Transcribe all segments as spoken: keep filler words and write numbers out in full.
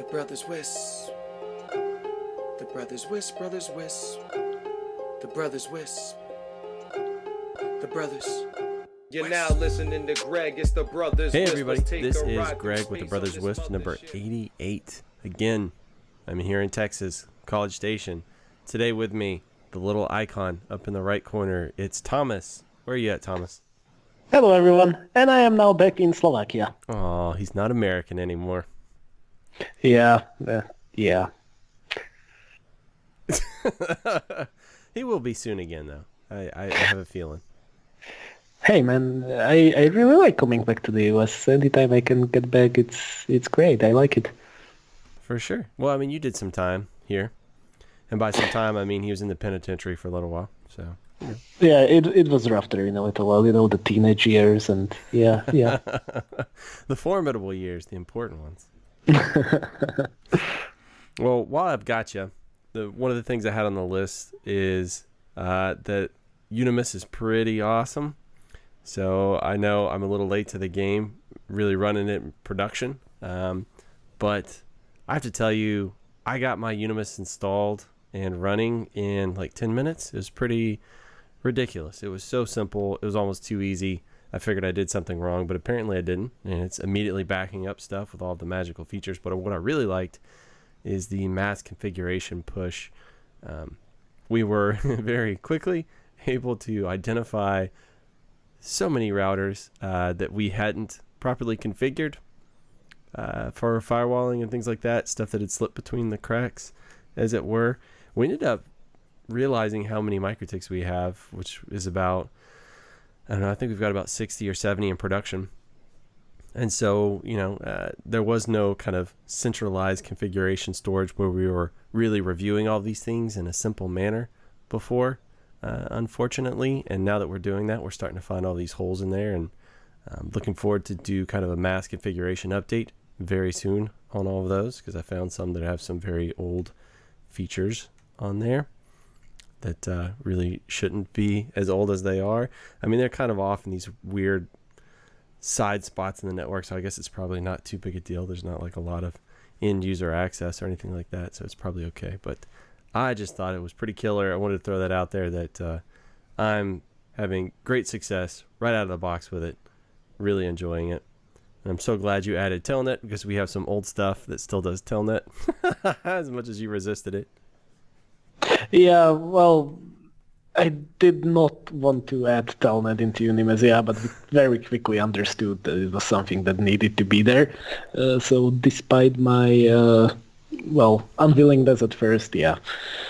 brothers Wisp. The brothers Wisp, brothers Wisp. The brothers Wisp. The brothers. You're now listening to Greg. It's the brothers. Hey Wisp. everybody, Let's take this a is ride Greg through with the space Brothers on this Wisp, number mothership. eighty-eight. Again, I'm here in Texas, College Station. Today with me, the little icon up in the right corner, it's Thomas. Where are you at, Thomas? Hello everyone, and I am now back in Slovakia. Oh, he's not American anymore. Yeah, uh, yeah. He will be soon again, though. I, I, I have a feeling. Hey man, I, I really like coming back to the U S. Anytime I can get back, it's it's great. I like it. For sure. Well, I mean, you did some time here. And by some time, I mean he was in the penitentiary for a little while. So. Yeah, it it was rough there in a little while, you know, the teenage years and yeah, yeah. The formidable years, the important ones. Well, while I've got you, the one of the things I had on the list is uh, that Unimus is pretty awesome. So I know I'm a little late to the game, really running it in production. Um, but I have to tell you, I got my Unimus installed and running in like ten minutes. It was pretty ridiculous. It was so simple. It was almost too easy. I figured I did something wrong, but apparently I didn't. And it's immediately backing up stuff with all the magical features. But what I really liked is the mass configuration push. Um, we were very quickly able to identify so many routers uh, that we hadn't properly configured uh, for firewalling and things like that, stuff that had slipped between the cracks, as it were. We ended up realizing how many MikroTiks we have, which is about, I don't know, I think we've got about sixty or seventy in production. And so, you know, uh, there was no kind of centralized configuration storage where we were really reviewing all these things in a simple manner before, uh, unfortunately. And now that we're doing that, we're starting to find all these holes in there, and I'm looking forward to do kind of a mass configuration update very soon on all of those, because I found some that have some very old features on there that uh, really shouldn't be as old as they are. I mean, they're kind of off in these weird side spots in the network, so I guess it's probably not too big a deal. There's not like a lot of end user access or anything like that, so it's probably okay. But I just thought it was pretty killer. I wanted to throw that out there, that uh, I'm having great success right out of the box with it, really enjoying it. And I'm so glad you added Telnet, because we have some old stuff that still does Telnet as much as you resisted it. Yeah, well, I did not want to add Telnet into Unimus, yeah, but we very quickly understood that it was something that needed to be there. Uh, so despite my, uh, well, unwillingness at first, yeah,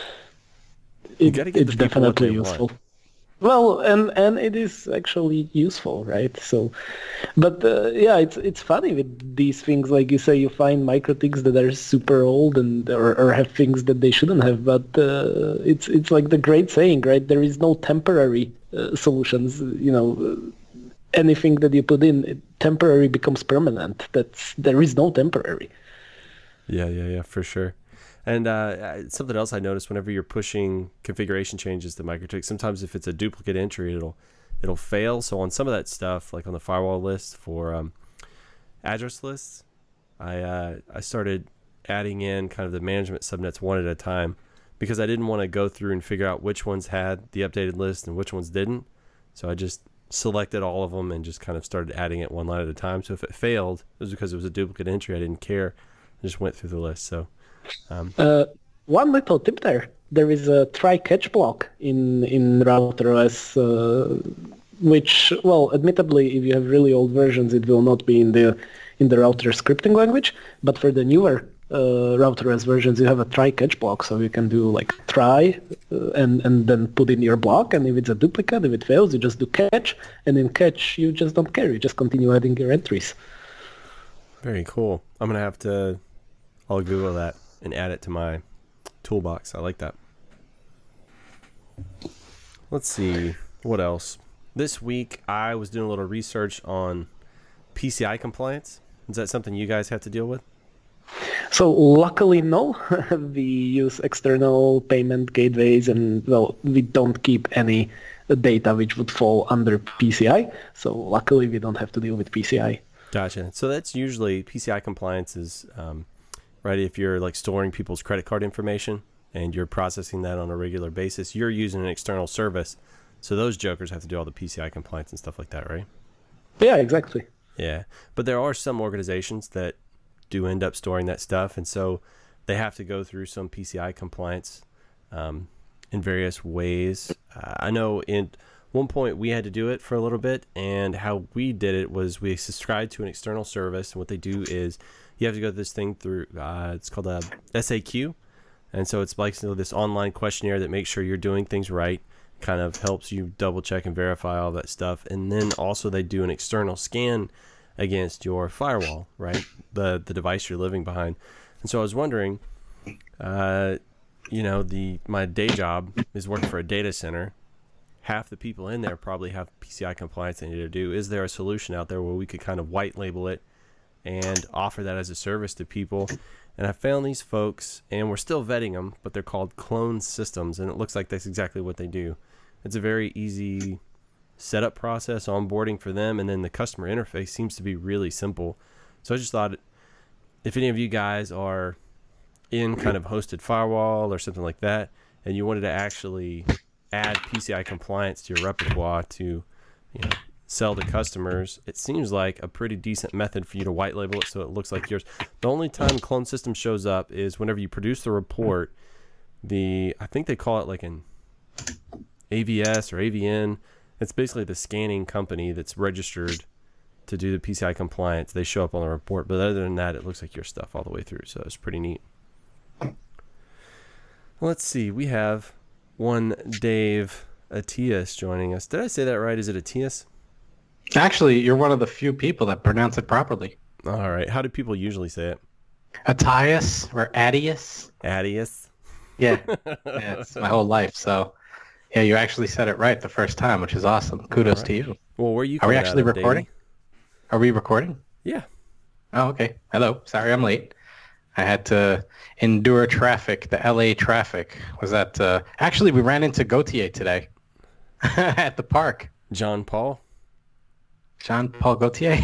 You it, gotta get it's the people what definitely they want. useful. Well, and, and it is actually useful, right? So, but uh, yeah, it's it's funny with these things. Like you say, you find MikroTiks that are super old and or, or have things that they shouldn't have. But uh, it's it's like the great saying, right? There is no temporary uh, solutions. You know, uh, anything that you put in, it temporary becomes permanent. That's there is no temporary. Yeah, yeah, yeah, for sure. And uh, something else I noticed whenever you're pushing configuration changes to MikroTik, sometimes if it's a duplicate entry, it'll it'll fail. So on some of that stuff, like on the firewall list for um, address lists, I uh, I started adding in kind of the management subnets one at a time, because I didn't want to go through and figure out which ones had the updated list and which ones didn't. So I just selected all of them and just kind of started adding it one line at a time. So if it failed, it was because it was a duplicate entry. I didn't care. I just went through the list. So. Um, uh, one little tip there. There is a try-catch block in, in RouterOS, uh, which, well, admittedly, if you have really old versions, it will not be in the in the router scripting language. But for the newer uh, RouterOS versions, you have a try-catch block, so you can do like try uh, and, and then put in your block, and if it's a duplicate, if it fails, you just do catch, and in catch, you just don't care. You just continue adding your entries. Very cool. I'm going to have to, I'll Google that and add it to my toolbox. I like that. Let's see. What else? This week, I was doing a little research on P C I compliance. Is that something you guys have to deal with? So luckily, no. We use external payment gateways, and well, we don't keep any data which would fall under P C I. So luckily, we don't have to deal with P C I. Gotcha. So that's usually P C I compliance is um, right? If you're like storing people's credit card information and you're processing that on a regular basis, you're using an external service. So those jokers have to do all the P C I compliance and stuff like that, right? Yeah, exactly. Yeah. But there are some organizations that do end up storing that stuff. And so they have to go through some P C I compliance um, in various ways. Uh, I know in one point we had to do it for a little bit. And how we did it was we subscribed to an external service. And what they do is you have to go this thing through, uh, it's called a S A Q. And so it's like so this online questionnaire that makes sure you're doing things right, kind of helps you double check and verify all that stuff. And then also they do an external scan against your firewall, right? The the device you're living behind. And so I was wondering, uh, you know, the my day job is working for a data center. Half the people in there probably have P C I compliance they need to do. Is there a solution out there where we could kind of white label it and offer that as a service to people? And I found these folks, and we're still vetting them, but they're called Clone Systems, and it looks like that's exactly what they do. It's a very easy setup process, onboarding for them, and then the customer interface seems to be really simple. So I just thought if any of you guys are in kind of hosted firewall or something like that, and you wanted to actually add P C I compliance to your repertoire to, you know, sell to customers, it seems like a pretty decent method for you to white label it so it looks like yours. The only time Clone System shows up is whenever you produce the report. The I think they call it like an A V S or A V N. It's basically the scanning company that's registered to do the P C I compliance. They show up on the report, but other than that, it looks like your stuff all the way through. So it's pretty neat. Let's see. We have one Dave Atias joining us. Did I say that right? Is it Atias? Actually, you're one of the few people that pronounce it properly. All right. How do people usually say it? Atias or Adius. Adius? Yeah. Yeah, it's my whole life. So, yeah, you actually said it right the first time, which is awesome. Kudos right. to you. Well, where are you Are we coming actually out of, recording? Davey? Are we recording? Yeah. Oh, okay. Hello. Sorry I'm late. I had to endure traffic, the L A traffic. Was that... Uh... Actually, we ran into Gautier today at the park. John Paul? Jean Paul Gaultier.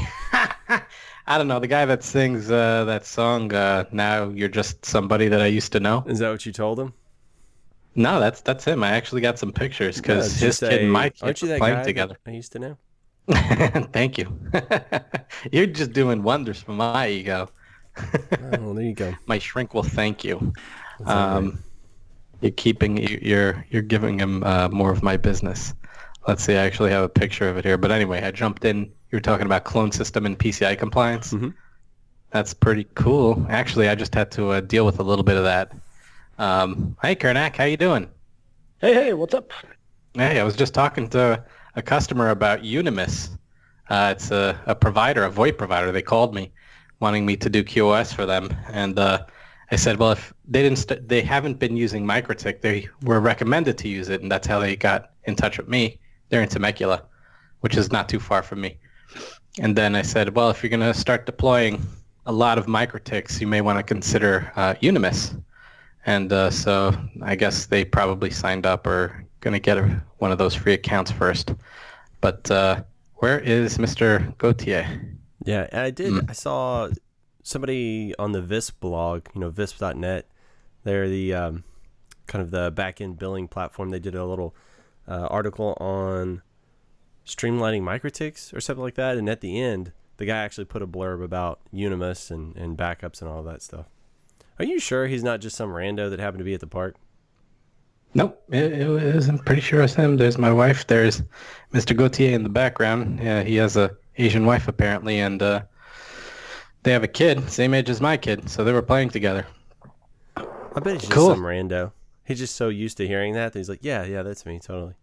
I don't know, the guy that sings uh, that song, uh, Now You're Just Somebody That I Used to Know. Is that what you told him? No, that's that's him. I actually got some pictures because Yeah, his say, kid and my kid aren't you were that playing guy together. I used to know. Thank you. You're just doing wonders for my ego. Oh, there you go. My shrink will thank you. That's all Um, right. you're keeping you- you're you're giving him uh, more of my business. Let's see, I actually have a picture of it here. But anyway, I jumped in. You were talking about Clone System and P C I compliance. Mhm. That's pretty cool. Actually, I just had to uh, deal with a little bit of that. Um, hey, Kernak, how you doing? Hey, hey, what's up? Hey, I was just talking to a customer about Unimis. Uh, it's a, a provider, a VoIP provider. They called me, wanting me to do Q O S for them, and uh, I said, well, if they didn't, st- they haven't been using MikroTik. They were recommended to use it, and that's how they got in touch with me. They're in Temecula, which is not too far from me. And then I said, well, if you're going to start deploying a lot of MikroTiks, you may want to consider uh, Unimis. And uh, so I guess they probably signed up or going to get a, one of those free accounts first. But uh, where is Mister Gautier? Yeah, and I did. Mm. I saw somebody on the Visp blog, you know, visp dot net. They're the um, kind of the back-end billing platform. They did a little uh, article on streamlining MikroTiks or something like that. And at the end, the guy actually put a blurb about Unimis and, and backups and all that stuff. Are you sure he's not just some rando that happened to be at the park? Nope, it, it was, I'm pretty sure it's him. There's my wife. There's Mister Gautier in the background. Yeah, he has a Asian wife apparently, and uh, they have a kid, same age as my kid, so they were playing together. I bet it's just Cool. some rando. He's just so used to hearing that that he's like, yeah, yeah, that's me, totally.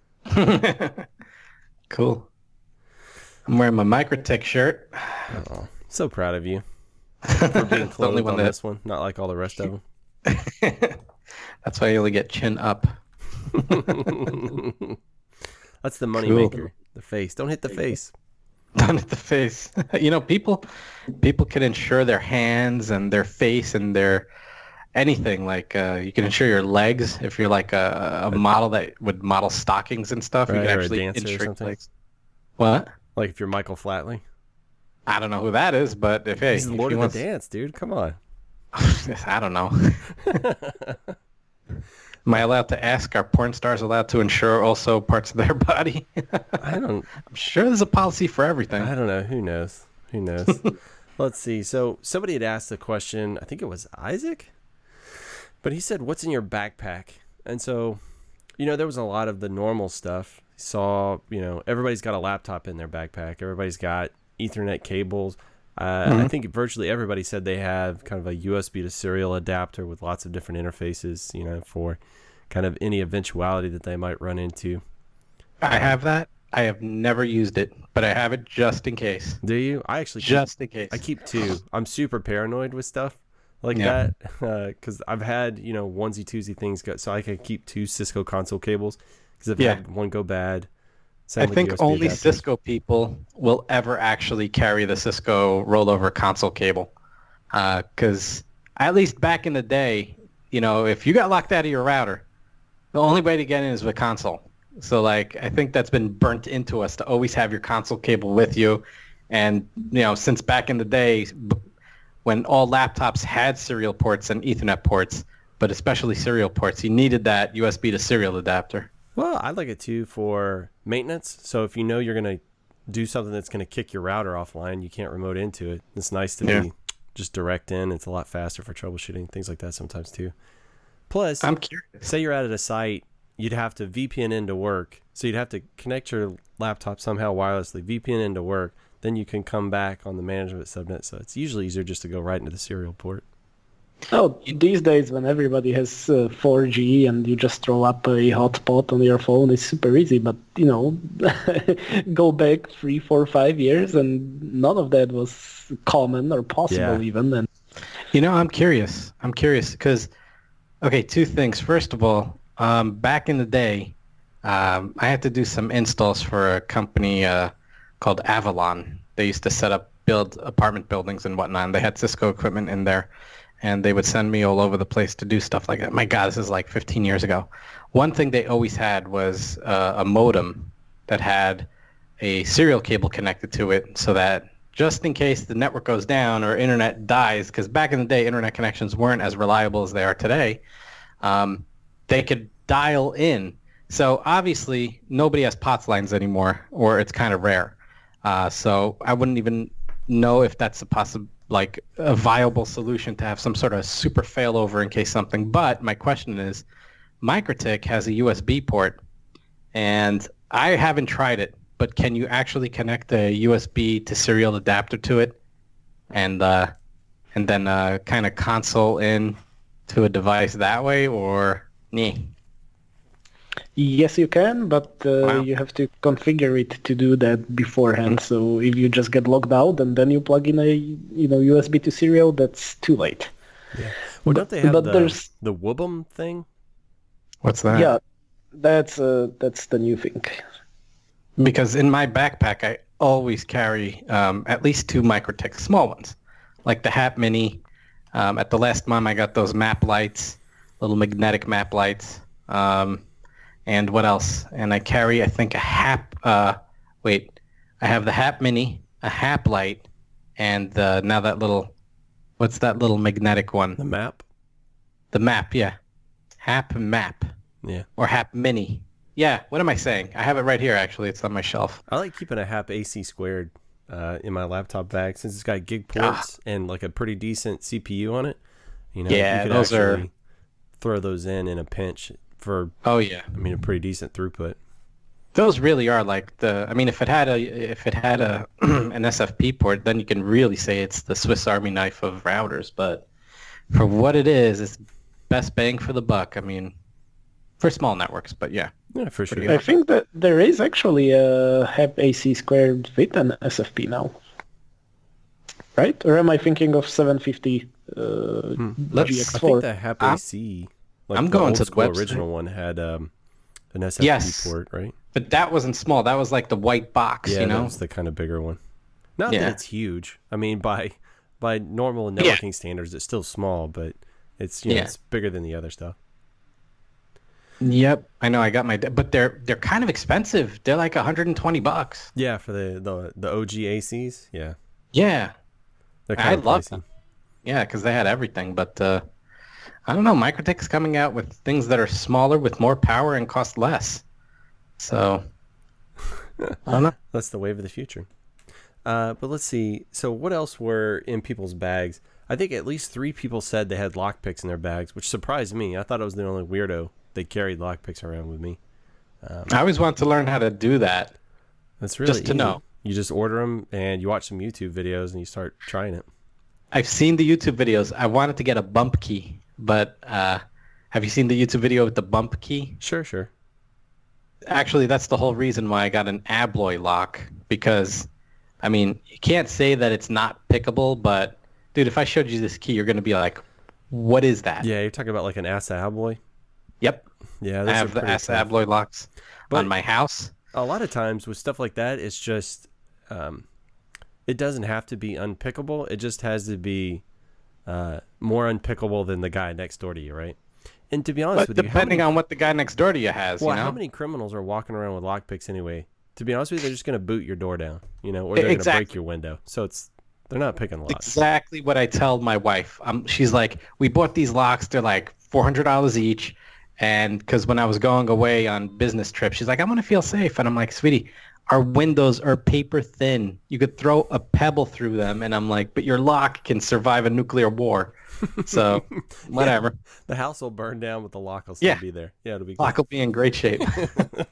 Cool. I'm wearing my MikroTik shirt. Oh, so proud of you for being It's the only clothed one on that- this one, not like all the rest of them. That's why you only get chin up. That's the money Cool. maker. The face. Don't hit the face. Down at the face. You know, people people can insure their hands and their face and their anything. Like uh, you can insure your legs if you're like a, a model that would model stockings and stuff. Right, you or can a actually dancer or insure your something. legs. What? Like if you're Michael Flatley. I don't know who that is, but if hey, He's the if Lord he of wants, the Dance, dude. Come on. I don't know. Am I allowed to ask? Are porn stars allowed to insure also parts of their body? I don't. I'm sure there's a policy for everything. I don't know. Who knows? Who knows? Let's see. So somebody had asked the question. I think it was Isaac, but he said, "What's in your backpack?" And so, you know, there was a lot of the normal stuff. Saw, you know, everybody's got a laptop in their backpack. Everybody's got Ethernet cables. Uh, Mhm. I think virtually everybody said they have kind of a U S B to serial adapter with lots of different interfaces, you know, for kind of any eventuality that they might run into. I have that. I have never used it, but I have it just in case. Do you? I actually keep, Just in case. I keep two. I'm super paranoid with stuff like Yeah. that because I've had, you know, onesie twosie things go, so I can keep two Cisco console cables because I've Yeah. had one go bad. I Same with think U S B only adapters. Cisco people will ever actually carry the Cisco rollover console cable. Because at least back in the day, you know, if you got locked out of your router, the only way to get in is with console. So, like, I think that's been burnt into us to always have your console cable with you. And, you know, since back in the day, b- when all laptops had serial ports and Ethernet ports, but especially serial ports, you needed that U S B to serial adapter. Well, I like it too for maintenance. So if you know you're going to do something that's going to kick your router offline, you can't remote into it. It's nice to Yeah. be just direct in. It's a lot faster for troubleshooting, things like that sometimes too. Plus, I'm curious. say you're out at a site, you'd have to V P N into work. So you'd have to connect your laptop somehow wirelessly, V P N into work. Then you can come back on the management subnet. So it's usually easier just to go right into the serial port. Oh, these days when everybody has uh, four G and you just throw up a hotspot on your phone, it's super easy. But, you know, go back three, four, five years and none of that was common or possible Yeah. even. And You know, I'm curious. I'm curious because, okay, two things. First of all, um, back in the day, um, I had to do some installs for a company uh, called Avalon. They used to set up, build apartment buildings and whatnot. And they had Cisco equipment in there, and they would send me all over the place to do stuff like that. My God, this is like fifteen years ago. One thing they always had was uh, a modem that had a serial cable connected to it so that just in case the network goes down or internet dies, because back in the day, internet connections weren't as reliable as they are today, um, they could dial in. So obviously, nobody has POTS lines anymore, or it's kind of rare. Uh, so I wouldn't even know if that's a possible, like a viable solution to have some sort of super failover in case something. But my question is, MikroTik has a U S B port, and I haven't tried it, but can you actually connect a U S B to serial adapter to it, and uh, and then uh, kind of console in to a device that way, or nah? yes, you can, but uh, Wow. you have to configure it to do that beforehand. So if you just get logged out and then you plug in a you know U S B to serial, that's too late. Well, don't they have but the, there's- the Woobum thing? What's that? Yeah, that's uh, that's the new thing. Because in my backpack, I always carry um, at least two MikroTik small ones, like the Hap Mini. Um, at the last mom, I got those map lights, little magnetic map lights. Um, and what else? And I carry, I think, a Hap. Uh, wait, I have the Hap Mini, a Hap light, and uh, now that little, what's that little magnetic one? The map? The map, yeah, Hap Map Yeah. or Hap Mini. Yeah, what am I saying? I have it right here, actually. It's on my shelf. I like keeping a Hap A C squared uh, in my laptop bag since it's got gig Ah. ports and like a pretty decent C P U on it. You know, Yeah, you could those are- actually throw those in in a pinch for, Oh, yeah. I mean, a pretty decent throughput. Those really are like the. I mean, if it had a if it had a an S F P port, then you can really say it's the Swiss Army knife of routers. But for what it is, it's best bang for the buck. I mean, for small networks, but yeah. Yeah, for sure. Pretty I think that there is actually a Hap A C squared with an S F P now, right? Or am I thinking of seven fifty uh, Let's- I G X think four? the Hap I'm- A C, like I'm the going old to the school website. original one, had um, an S F P Yes. port, right? But that wasn't small. That was like the white box, Yeah, you know. that's the kind of bigger one. Not Yeah. that it's huge. I mean, by by normal Yeah. networking standards, it's still small, but it's you know, Yeah. it's bigger than the other stuff. Yep, I know. I got my, but they're they're kind of expensive. They're like one hundred twenty bucks. Yeah, for the the, the O G A Cs, yeah, Yeah, they're I kind of love pricey. them. Yeah, because they had everything. But uh, I don't know. Microtik's coming out with things that are smaller with more power and cost less. So I don't know. That's the wave of the future. Uh, but let's see. So what else were in people's bags? I think at least three people said they had lockpicks in their bags, which surprised me. I thought I was the only weirdo that carried lockpicks around with me. Um, I always want to learn how to do that. That's really Just to easy. know. You just order them and you watch some YouTube videos and you start trying it. I've seen the YouTube videos. I wanted to get a bump key, but uh, have you seen the YouTube video with the bump key? Sure, sure. Actually, that's the whole reason why I got an Abloy lock, because, I mean, you can't say that it's not pickable, but, dude, if I showed you this key, you're going to be like, what is that? Yeah, you're talking about like an Asa Abloy. Yep. Yeah, I those have are the pretty Asa tough. Abloy locks But- on my house. A lot of times with stuff like that, it's just, um, it doesn't have to be unpickable. It just has to be uh, more unpickable than the guy next door to you, right? And to be honest But with you, how depending many, on what the guy next door to you has, well, you know? how many criminals are walking around with lockpicks anyway? To be honest with you, they're just going to boot your door down, you know, or they're going to Exactly. break your window. So it's they're not picking locks. Exactly what I tell my wife. Um, she's like, we bought these locks. They're like four hundred dollars each. And because when I was going away on business trips, she's like, I want to feel safe. And I'm like, sweetie, our windows are paper thin. You could throw a pebble through them. And I'm like, but your lock can survive a nuclear war. So whatever. The house will burn down, but the lock will still Yeah. be there. Yeah, it'll be Lock will be in great shape. good.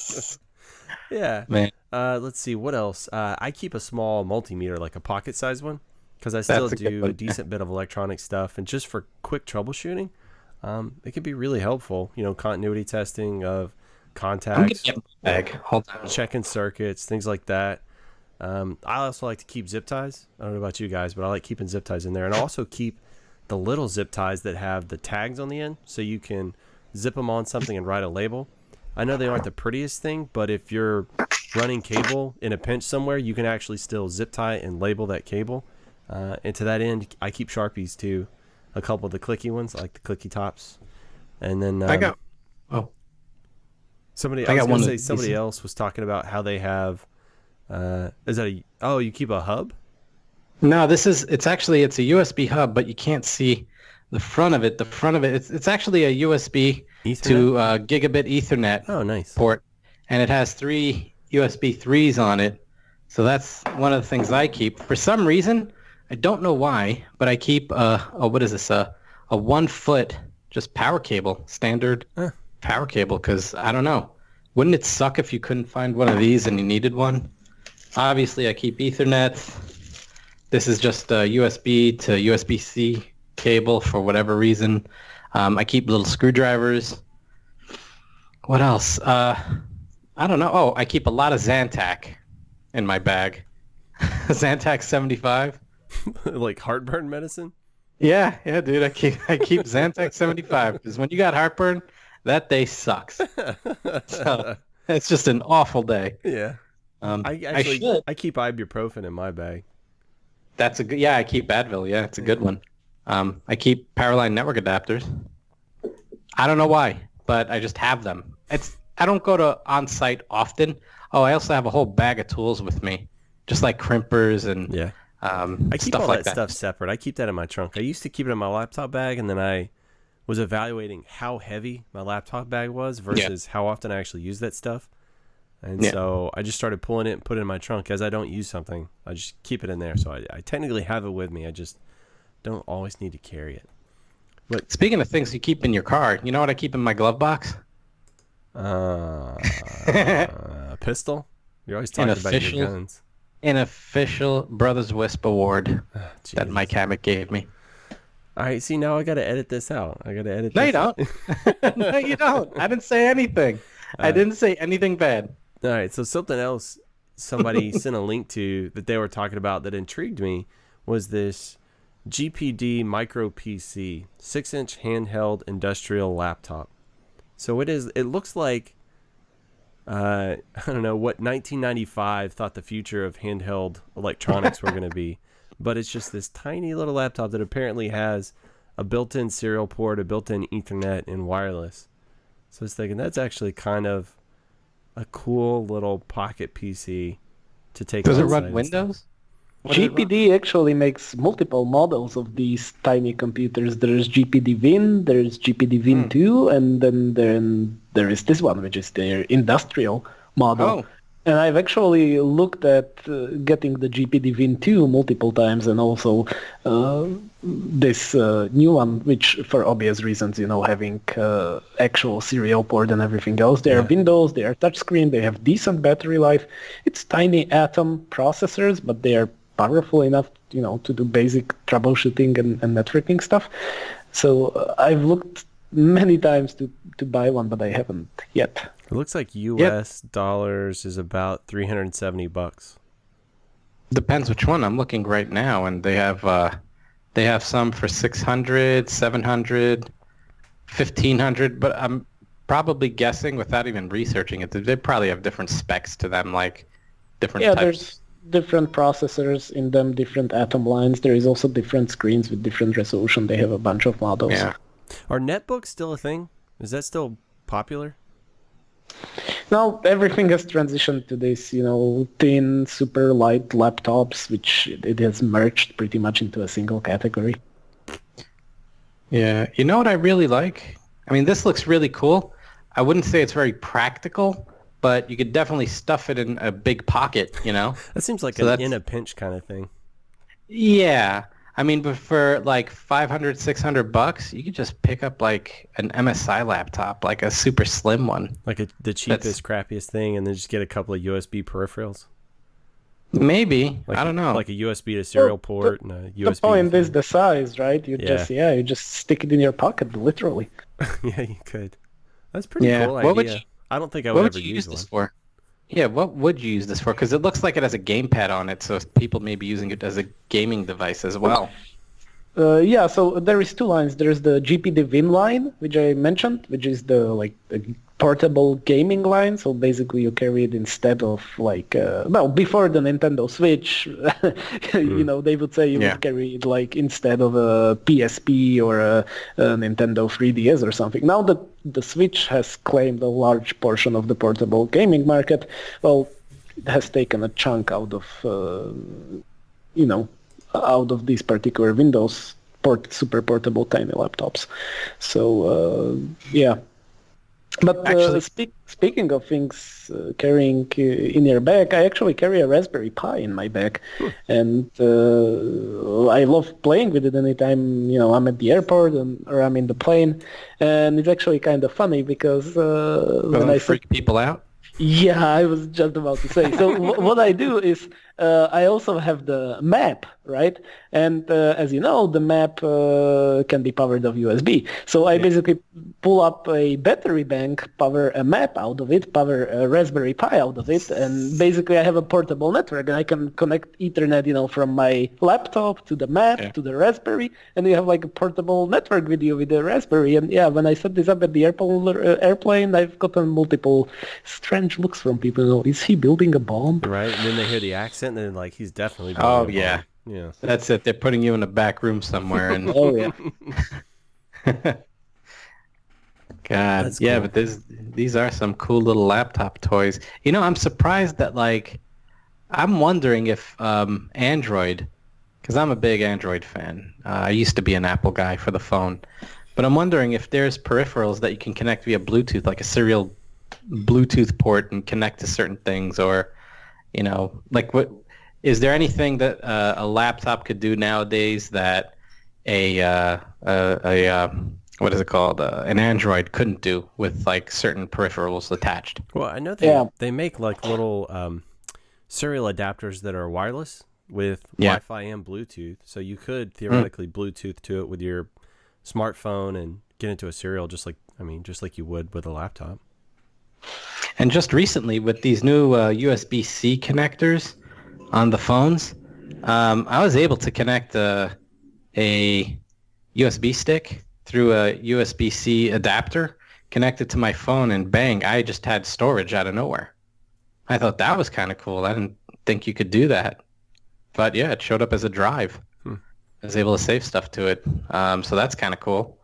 Yeah. Man, Uh, let's see what else. Uh, I keep a small multimeter, like a pocket-sized one, because I still That's a good do one, a yeah. decent bit of electronic stuff, and just for quick troubleshooting, um, it can be really helpful. You know, continuity testing of I'm going contacts, to get my bag. Hold on. checking circuits, things like that. Um, I also like to keep zip ties. I don't know about you guys, but I like keeping zip ties in there, and I also keep the little zip ties that have the tags on the end, so you can zip them on something and write a label. I know they aren't the prettiest thing, but if you're running cable in a pinch somewhere, you can actually still zip tie and label that cable. Uh, and to that end, I keep Sharpies too, a couple of the clicky ones, like the clicky tops. And then um, I got. Oh, somebody. I I, was got gonna one say of somebody these. else was talking about how they have. Uh, is that a? Oh, you keep a hub? no, this is. It's actually it's a U S B hub, but you can't see the front of it. The front of it. It's it's actually a U S B Ethernet? to uh, gigabit Ethernet Oh, nice. port, and it has three U S B threes on it. So that's one of the things I keep. For some reason, I don't know why, but I keep uh, oh, what is this? Uh, a one foot just power cable, standard Huh. power cable. Because I don't know, wouldn't it suck if you couldn't find one of these and you needed one? Obviously, I keep Ethernet. This is just a U S B to U S B C cable for whatever reason. Um, I keep little screwdrivers. What else? Uh, I don't know. Oh, I keep a lot of Zantac in my bag. Zantac seventy-five. Like heartburn medicine? Yeah, yeah, dude. I keep I keep Zantac seventy-five because when you got heartburn, that day sucks. So it's just an awful day. Yeah. Um, I I actually should. I keep ibuprofen in my bag. That's a good. Yeah, I keep Advil. Yeah, it's a good one. Um, I keep Powerline network adapters. I don't know why, but I just have them. It's I don't go to on-site often. Oh, I also have a whole bag of tools with me, just like crimpers and Yeah. um, I keep stuff all like that, stuff separate. I keep that in my trunk. I used to keep it in my laptop bag, and then I was evaluating how heavy my laptop bag was versus how often I actually use that stuff. And Yeah. so I just started pulling it and putting it in my trunk. As I don't use something, I just keep it in there. So I, I technically have it with me. I just don't always need to carry it. Speaking of things you keep in your car, you know what I keep in my glove box? Uh, a pistol? You're always talking about official- your guns. An official Brothers Wisp award Ah, that Jesus. Mike Hammock gave me. All right, see, now I got to edit this out. I got to edit No, this you don't. No, you don't. I didn't say anything. I didn't say anything bad. All right, so something else somebody sent a link to that they were talking about that intrigued me was this G P D Micro P C, six-inch handheld industrial laptop. So it is. It looks like uh, I don't know what nineteen ninety-five thought the future of handheld electronics were going to be, but it's just this tiny little laptop that apparently has a built-in serial port, a built-in Ethernet, and wireless. So I was thinking that's actually kind of a cool little pocket P C to take. Does it outside run and Windows? What did it G P D actually makes multiple models of these tiny computers. There's G P D Win, there's G P D Win Hmm. two, and then then there is this one, which is their industrial model. Oh. And I've actually looked at uh, getting the G P D Win two multiple times, and also uh, this uh, new one, which for obvious reasons, you know, having uh, actual serial port and everything else. They are Yeah. Windows, they are touchscreen, they have decent battery life. It's tiny Atom processors, but they are powerful enough, you know, to do basic troubleshooting and, and networking stuff. So uh, I've looked many times to, to buy one, but I haven't yet. It looks like U S dollars is about three hundred seventy bucks. Depends which one. I'm looking right now, and they have uh, they have some for six hundred, seven hundred, fifteen hundred, but I'm probably guessing without even researching it. They probably have different specs to them, like different Yeah, types. there's different processors in them, different Atom lines. There is also different screens with different resolution. They have a bunch of models. Yeah. Are netbooks still a thing? Is that still popular? Now everything has transitioned to this, you know, thin, super light laptops, which it has merged pretty much into a single category. Yeah. You know what I really like? I mean, this looks really cool. I wouldn't say it's very practical, but you could definitely stuff it in a big pocket, you know? That seems like So an that's- in a pinch kind of thing. Yeah. I mean, but for like five hundred, six hundred bucks, you could just pick up like an M S I laptop, like a super slim one. Like a, the cheapest, crappiest thing, and then just get a couple of U S B peripherals. Maybe. Like, I don't know. Like a U S B to serial Well, port the- and a The U S B. point thing. is the size, right? You Yeah. just yeah, you just stick it in your pocket, literally. Yeah, you could. That's a pretty Yeah. cool What idea. would you- I don't think I what would would ever you use use this one. for? Yeah, what would you use this for? Because it looks like it has a gamepad on it, so people may be using it as a gaming device as well. Uh, yeah, so there is two lines. There's the G P D Win line, which I mentioned, which is the like the portable gaming line. So basically, you carry it instead of like uh, well, before the Nintendo Switch, you know, they would say you Yeah. would carry it like instead of a P S P or a, a Nintendo three D S or something. Now that the Switch has claimed a large portion of the portable gaming market, well, it has taken a chunk out of uh, you know. out of these particular Windows port, super portable tiny laptops. So uh, yeah, but uh, Actually- speak, speaking of things uh, carrying uh, in your bag, I actually carry a Raspberry Pi in my bag, and uh, I love playing with it anytime you know I'm at the airport and, or I'm in the plane, and it's actually kind of funny because uh, when Doesn't I it sit freak people out? yeah, I was just about to say. So w- what I do is uh, I also have the map, right? And uh, as you know, the map uh, can be powered off U S B. So I basically pull up a battery bank, power a map out of it, power a Raspberry Pi out of it, and basically I have a portable network, and I can connect Ethernet, you know, from my laptop to the map Yeah. to the Raspberry, and you have like a portable network with you with the Raspberry. And yeah, when I set this up at the airport, uh, airplane, I've gotten multiple strange looks from people. You know, is he building a bomb? Right? And then they hear the accent, and they're like, he's definitely. Oh, building a yeah. bomb. Yeah. That's it. They're putting you in a back room somewhere, and Oh yeah. God, That's yeah, cool. but this, these are some cool little laptop toys. You know, I'm surprised that, like, I'm wondering if um, Android, because I'm a big Android fan. Uh, I used to be an Apple guy for the phone. But I'm wondering if there's peripherals that you can connect via Bluetooth, like a serial Bluetooth port and connect to certain things, or, you know, like what, is there anything that uh, a laptop could do nowadays that a, uh, a, a um, what is it called? Uh, an Android couldn't do with like certain peripherals attached. Well, I know they Yeah. they make like little um, serial adapters that are wireless with Yeah. Wi-Fi and Bluetooth, so you could theoretically Bluetooth to it with your smartphone and get into a serial just like I mean just like you would with a laptop. And just recently with these new uh, U S B-C connectors on the phones, um, I was able to connect a, a U S B stick through a U S B-C adapter connected to my phone, and bang, I just had storage out of nowhere. I thought that was kind of cool. I didn't think you could do that. But yeah, it showed up as a drive. Hmm. I was able to save stuff to it. Um, so that's kind of cool.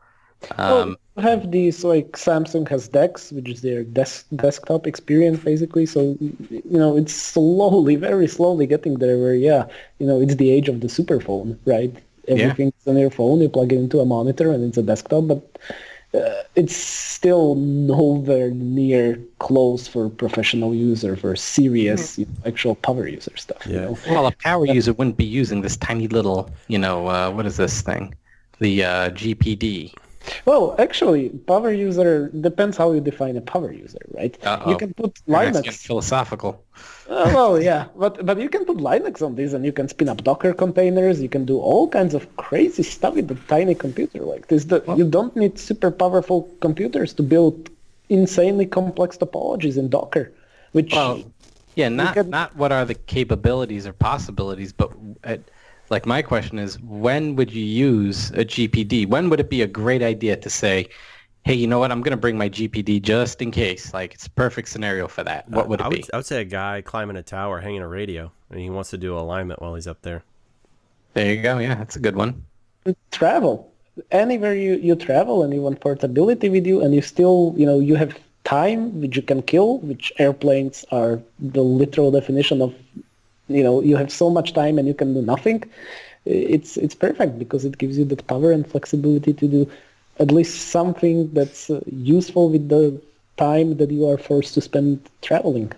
Um, well, have these like Samsung has DeX, which is their desk desktop experience basically. So you know it's slowly, very slowly getting there. Where yeah, you know it's the age of the superphone, right? Everything's on your phone. You plug it into a monitor and it's a desktop, but uh, it's still nowhere near close for professional user, for serious you know, actual power user stuff. You Yeah. know? well, a power user wouldn't be using this tiny little, you know, uh, what is this thing? The uh, G P D. Well, actually, power user depends how you define a power user, right? Uh-oh. You can put We're gonna get Linux. philosophical. Uh, well, yeah, but but you can put Linux on this, and you can spin up Docker containers. You can do all kinds of crazy stuff with a tiny computer like this. The, you don't need super powerful computers to build insanely complex topologies in Docker, which Well, yeah, not can- not what are the capabilities or possibilities, but uh, like my question is, when would you use a G P D? When would it be a great idea to say, hey, you know what? I'm going to bring my G P D just in case. Like, it's a perfect scenario for that. What would I it would, be? I would say a guy climbing a tower, hanging a radio, and he wants to do alignment while he's up there. There you go. Yeah, that's a good one. travel anywhere you, you travel and you want portability with you, and you still you know you have time which you can kill, which airplanes are the literal definition of. You know, you have so much time and you can do nothing. It's it's perfect because it gives you that power and flexibility to do at least something that's uh, useful with the time that you are forced to spend traveling.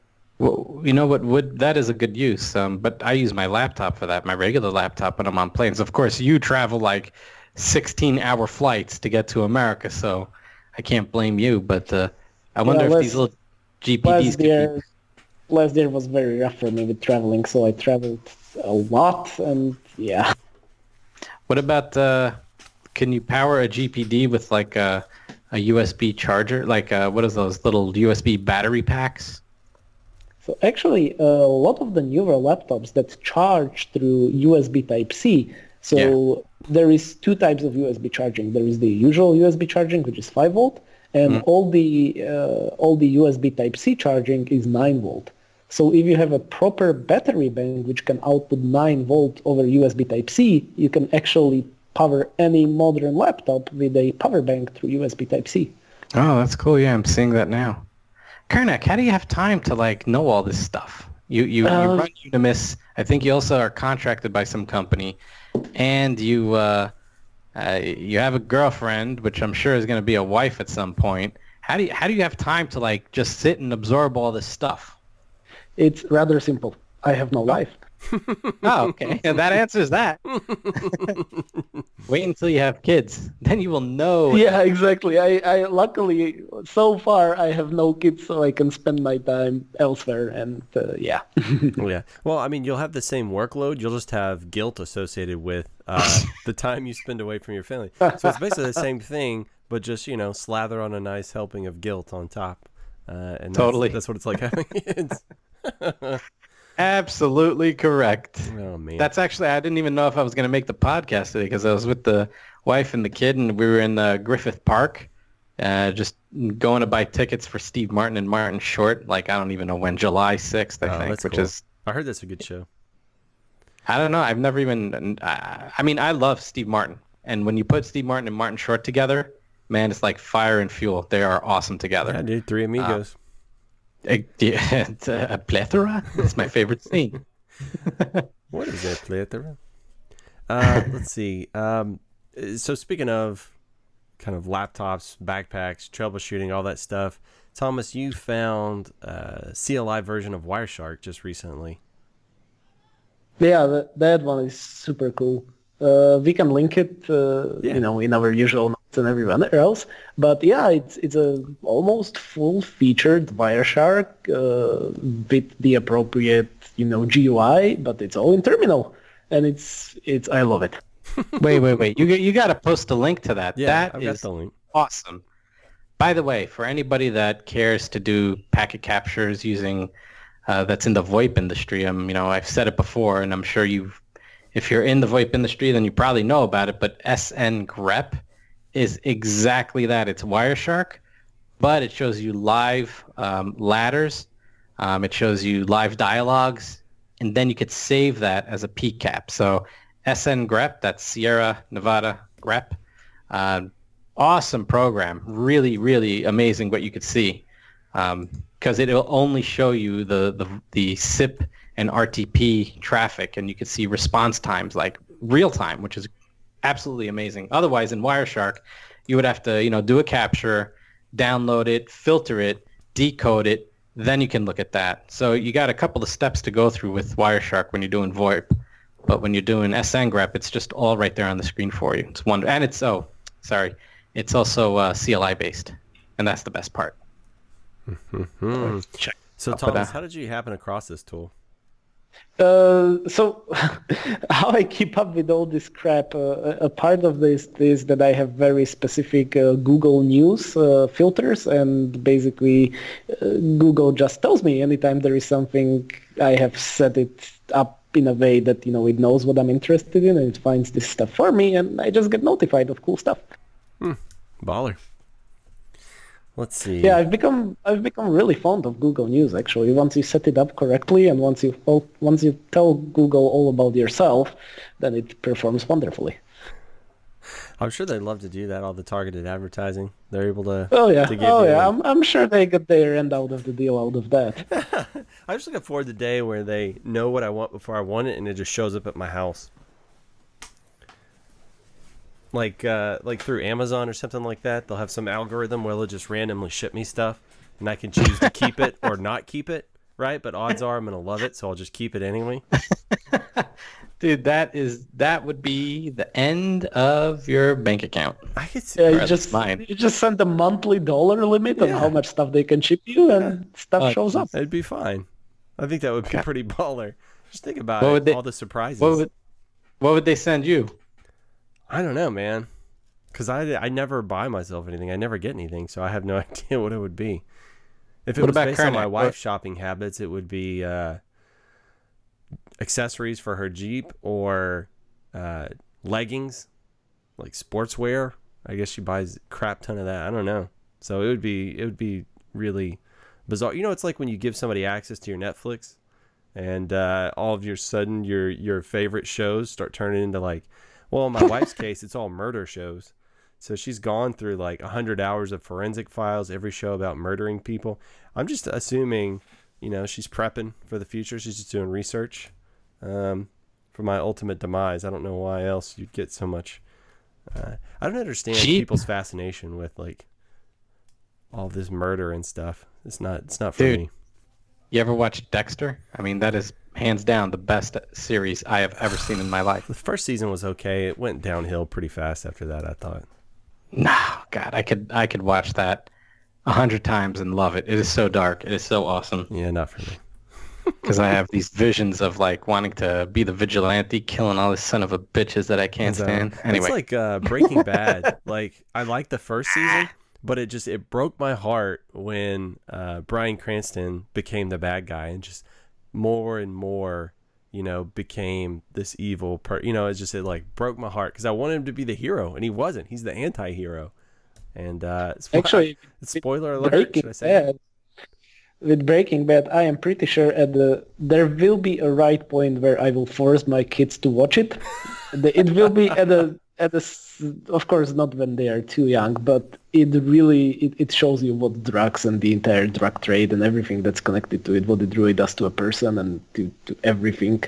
Well, you know what? Would that is a good use. Um, but I use my laptop for that. My regular laptop when I'm on planes. Of course, you travel like sixteen-hour flights to get to America, so I can't blame you. But uh, I wonder Yeah, if last- these little G P Ds Last could be year, last year was very rough for me with traveling, so I traveled a lot, and yeah. What about, uh, can you power a G P D with like a, a U S B charger? Like, uh, what is those little U S B battery packs? So actually, uh, a lot of the newer laptops that charge through U S B Type-C. So there is two types of U S B charging. There is the usual U S B charging, which is five volt, and all the uh, all the U S B Type-C charging is nine volt. So if you have a proper battery bank which can output nine volt over U S B Type-C, you can actually power any modern laptop with a power bank through U S B Type-C. Oh, that's cool. Yeah, I'm seeing that now. Karnak, how do you have time to like know all this stuff? You you, Uh, you run Unimis. I think you also are contracted by some company, and you uh, uh, you have a girlfriend, which I'm sure is going to be a wife at some point. How do you how do you have time to like just sit and absorb all this stuff? It's rather simple. I have no life. Oh, okay. Yeah, that answers that. Wait until you have kids. Then you will know. Yeah, exactly. I, I luckily so far I have no kids, so I can spend my time elsewhere. And uh, yeah, Well, yeah. Well, I mean, you'll have the same workload. You'll just have guilt associated with uh, the time you spend away from your family. So it's basically the same thing, but just, you know, slather on a nice helping of guilt on top. Uh, and that's, Totally. That's what it's like having kids. Absolutely correct. Oh, man. That's actually, I didn't even know if I was going to make the podcast today because I was with the wife and the kid, and we were in uh, Griffith Park, uh, just going to buy tickets for Steve Martin and Martin Short. Like, I don't even know when, July sixth, I Oh, think, that's which cool. is, I heard that's a good show. I don't know. I've never even, I, I mean, I love Steve Martin. And when you put Steve Martin and Martin Short together, man, it's like fire and fuel. They are awesome together. Yeah, dude. Three Amigos. Uh, yeah, it's a, a plethora. It's my favorite scene. What is that, plethora? Uh, let's see. Um, so speaking of kind of laptops, backpacks, troubleshooting, all that stuff, Thomas, you found a C L I version of Wireshark just recently. yeah, that, that one is super cool. Uh, we can link it, uh, Yeah. you know, in our usual notes and everywhere else. But yeah, it's it's a almost full-featured Wireshark uh, with the appropriate, you know, G U I, but it's all in terminal, and it's it's I love it. Wait, wait, wait. You you got to post a link to that. Yeah, that I've got is the link. awesome. By the way, for anybody that cares to do packet captures using uh, that's in the VoIP industry, um, you know, I've said it before, and I'm sure you've, if you're in the VoIP industry, then you probably know about it. But S N grep is exactly that. It's Wireshark, but it shows you live um, ladders. Um, it shows you live dialogues, and then you could save that as a P CAP. So S N grep, that's Sierra Nevada grep. Uh, awesome program. Really, really amazing what you could see. Because it'll only show you the, the, the S I P and R T P traffic, and you can see response times like real time, which is absolutely amazing. Otherwise, in Wireshark, you would have to, you know, do a capture, download it, filter it, decode it, then you can look at that. So you got a couple of steps to go through with Wireshark when you're doing VoIP. But when you're doing S N grep, it's just all right there on the screen for you. It's wonder, and it's oh, sorry, it's also uh, C L I based, and that's the best part. Mm-hmm. Check. So Up Thomas, with that. how did you happen across this tool? Uh, so how I keep up with all this crap, uh, a part of this is that I have very specific uh, Google News uh, filters, and basically uh, Google just tells me anytime there is something. I have set it up in a way that, you know, it knows what I'm interested in, and it finds this stuff for me, and I just get notified of cool stuff. Hmm. Baller. Let's see. Yeah, I've become I've become really fond of Google News, actually. Once you set it up correctly, and once you well, once you tell Google all about yourself, then it performs wonderfully. I'm sure they'd love to do that. All the targeted advertising, they're able to. Oh yeah, to give oh you yeah. a- I'm I'm sure they got their end out of the deal out of that. I just looking forward to the day where they know what I want before I want it, and it just shows up at my house. Like uh, like through Amazon or something like that, they'll have some algorithm where they'll just randomly ship me stuff, and I can choose to keep it or not keep it, right? But odds are I'm gonna love it, so I'll just keep it anyway. Dude, that is that would be the end of your bank account. I could see. Yeah, Or you that's just mine. you just send a monthly dollar limit on Yeah. how much stuff they can ship you, and stuff Oh, shows up. It'd be fine. I think that would be Okay. pretty baller. Just think about What it, would they- all the surprises. What would what would they send you? I don't know, man. Because I, I never buy myself anything. I never get anything, so I have no idea what it would be. If it What was about based on my current- wife's what- shopping habits, it would be uh, accessories for her Jeep or uh, leggings, like sportswear. I guess she buys a crap ton of that. I don't know. So it would be it would be really bizarre. You know, it's like when you give somebody access to your Netflix, and uh, all of your sudden your your favorite shows start turning into like, well, in my wife's case, it's all murder shows. So she's gone through like one hundred hours of forensic files, every show about murdering people. I'm just assuming, you know, she's prepping for the future. She's just doing research um, for my ultimate demise. I don't know why else you'd get so much. Uh, I don't understand Cheap. people's fascination with like all this murder and stuff. It's not. It's not for Dude. me. You ever watch Dexter? I mean, that is hands down the best series I have ever seen in my life. The first season was okay. It went downhill pretty fast after that, I thought. No, God, I could I could watch that a hundred times and love it. It is so dark. It is so awesome Yeah, not for me. because I have these visions of like wanting to be the vigilante, killing all this son of a bitches that I can't So, stand. Anyway, it's like uh, Breaking Bad. Like I liked the first season, but it just it broke my heart when uh, Bryan Cranston became the bad guy and just more and more, you know, became this evil per. You know, it just it like broke my heart because I wanted him to be the hero and he wasn't. He's the anti-hero. And uh, it's Actually, spoiler alert. Breaking Should I say? Bad. With Breaking Bad, I am pretty sure at the there will be a right point where I will force my kids to watch it. The- it will be at a at a s- of course not when they are too young, but it really it, it shows you what drugs and the entire drug trade and everything that's connected to it, what it really does to a person and to, to everything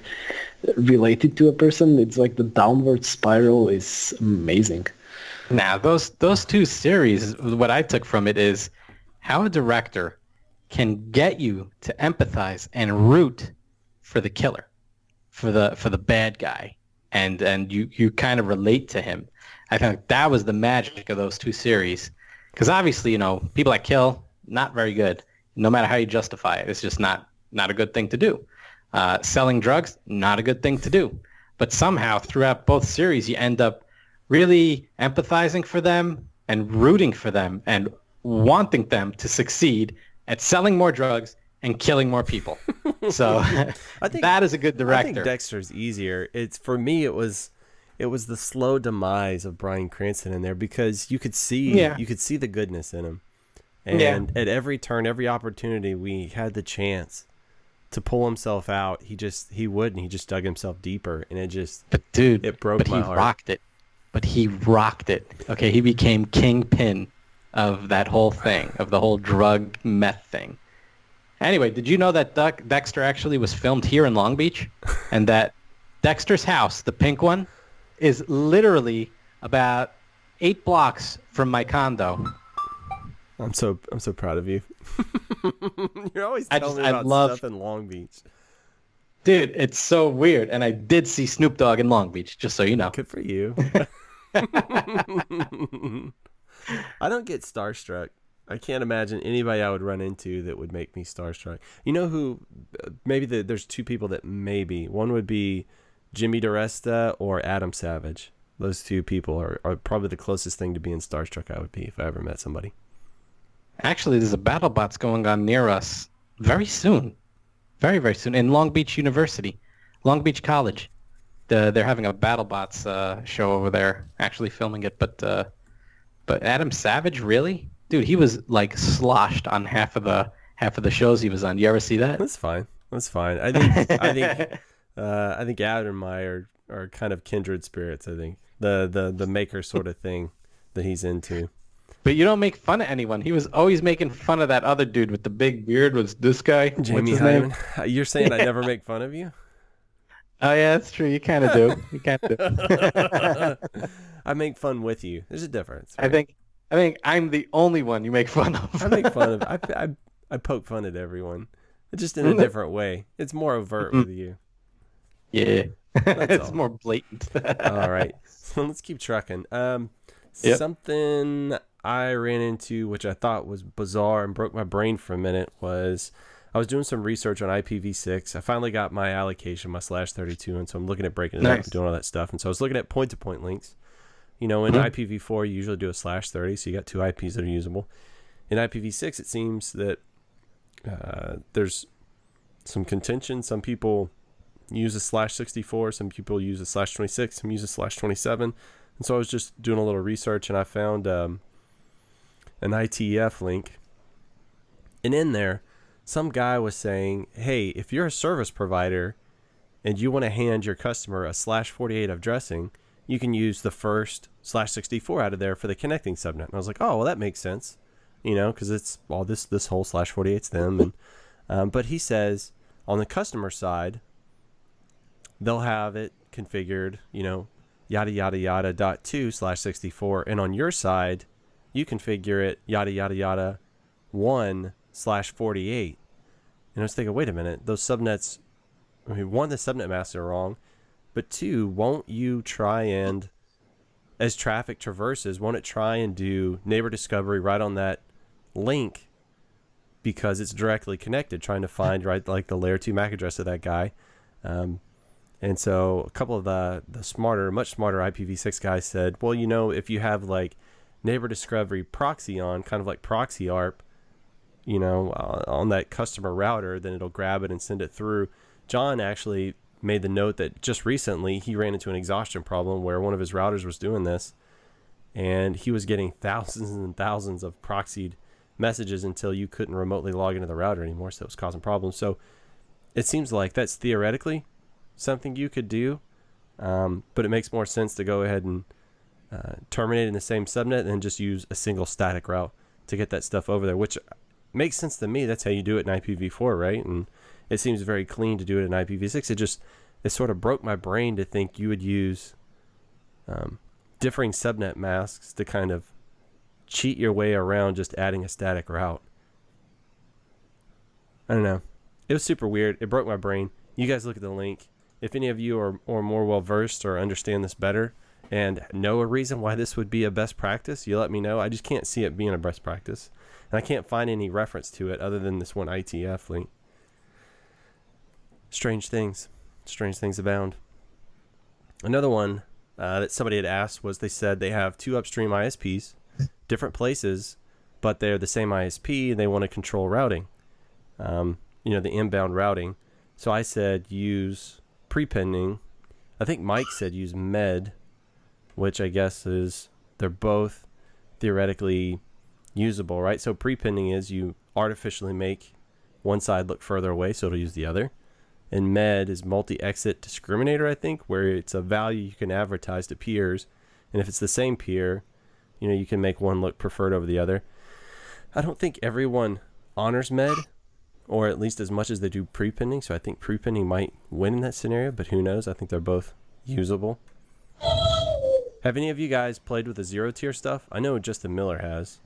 related to a person. It's like the downward spiral is amazing. now those those two series, what I took from it is how a director can get you to empathize and root for the killer, for the for the bad guy, and and you you kind of relate to him. I think that was the magic of those two series, because obviously, you know, people that kill, not very good. No matter how you justify it, it's just not not a good thing to do. Uh, selling drugs, not a good thing to do. But somehow throughout both series, you end up really empathizing for them and rooting for them and wanting them to succeed at selling more drugs and killing more people. So I think that is a good I director. think Dexter's easier. It's for me. It was, it was the slow demise of Bryan Cranston in there because you could see, Yeah. you could see the goodness in him, and Yeah. at every turn, every opportunity, we had the chance to pull himself out. He just he would, and he just dug himself deeper, and it just but dude, it broke but my he heart. rocked it. but he rocked it. Okay, he became kingpin of that whole thing, of the whole drug meth thing. Anyway, did you know that Duck, Dexter actually was filmed here in Long Beach? And that Dexter's house, the pink one, is literally about eight blocks from my condo. I'm so I'm so proud of you. You're always I telling just- me I about love- stuff in Long Beach. Dude, it's so weird. And I did see Snoop Dogg in Long Beach, just so you know. Good for you. I don't get starstruck. I can't imagine anybody I would run into that would make me starstruck. You know who? Maybe the, there's two people that maybe. One would be Jimmy DiResta or Adam Savage. Those two people are, are probably the closest thing to being starstruck I would be if I ever met somebody. Actually, there's a BattleBots going on near us very soon. Very, very soon. In Long Beach University. Long Beach College. The, they're having a BattleBots uh, show over there, actually filming it. But uh, but Adam Savage, really? Dude, he was like sloshed on half of the half of the shows he was on. You ever see that? That's fine. That's fine. I think I think uh, I think Adam and I are, are kind of kindred spirits. I think the the the maker sort of thing that he's into. But you don't make fun of anyone. He was always making fun of that other dude with the big beard. Was this guy? What's Jamie his name? Hyman. You're saying I never make fun of you? Oh yeah, that's true. You kind of do. You kind of do. I make fun with you. There's a difference. I right? think I think I'm the only one you make fun of. I make fun of. I, I I poke fun at everyone, just in a different way. It's more overt with you. Yeah, it's all. more blatant. All right, so let's keep trucking. Um, Yep. something I ran into, which I thought was bizarre and broke my brain for a minute, was I was doing some research on I P v six. I finally got my allocation, my slash thirty-two, and so I'm looking at breaking it up Nice. and doing all that stuff. And so I was looking at point-to-point links. You know, in Mhm. I P v four, you usually do a slash thirty, so you got two I Ps that are usable. In I P v six, it seems that uh, there's some contention. Some people use a slash sixty-four, some people use a slash twenty-six, some use a slash twenty-seven. And so I was just doing a little research, and I found um, an I T F link. And in there, some guy was saying, hey, if you're a service provider and you want to hand your customer a slash forty-eight addressing, you can use the first slash sixty-four out of there for the connecting subnet. And I was like, oh, well, that makes sense, you know, because it's all this this whole slash forty-eight's them. And um, but he says on the customer side, they'll have it configured, you know, yada yada yada dot two slash sixty-four, and on your side, you configure it yada yada yada one slash forty-eight. And I was thinking, wait a minute, those subnets. I mean, one, the subnet masks are wrong. But two, won't you try and, as traffic traverses, won't it try and do neighbor discovery right on that link because it's directly connected, trying to find right like the layer two M A C address of that guy. Um, and so a couple of the, the smarter, much smarter I P v six guys said, well, you know, if you have like neighbor discovery proxy on, kind of like proxy A R P, you know, uh, on that customer router, then it'll grab it and send it through. John actually made the note that just recently he ran into an exhaustion problem where one of his routers was doing this, and he was getting thousands and thousands of proxied messages until you couldn't remotely log into the router anymore, so it was causing problems. So it seems like that's theoretically something you could do, um, but it makes more sense to go ahead and uh, terminate in the same subnet and then just use a single static route to get that stuff over there, which makes sense to me. That's how you do it in I P v four, right? And it seems very clean to do it in I P v six. It just, it sort of broke my brain to think you would use um, differing subnet masks to kind of cheat your way around just adding a static route. I don't know. It was super weird. It broke my brain. You guys look at the link. If any of you are, are more well-versed or understand this better and know a reason why this would be a best practice, you let me know. I just can't see it being a best practice. And I can't find any reference to it other than this one I T F link. Strange things. Strange things abound. Another one uh, that somebody had asked was they said they have two upstream I S Ps, different places, but they're the same I S P and they want to control routing. Um, you know, the inbound routing. So I said use prepending. I think Mike said use med, which I guess is they're both theoretically usable, right? So prepending is you artificially make one side look further away, so it'll use the other. And med is multi-exit discriminator, I think, where it's a value you can advertise to peers, And if it's the same peer, you know, you can make one look preferred over the other. I don't think everyone honors med, or at least as much as they do prepending. So I think prepending might win in that scenario, but who knows? I think they're both usable. Have any of you guys played with the zero tier stuff? I know Justin Miller has.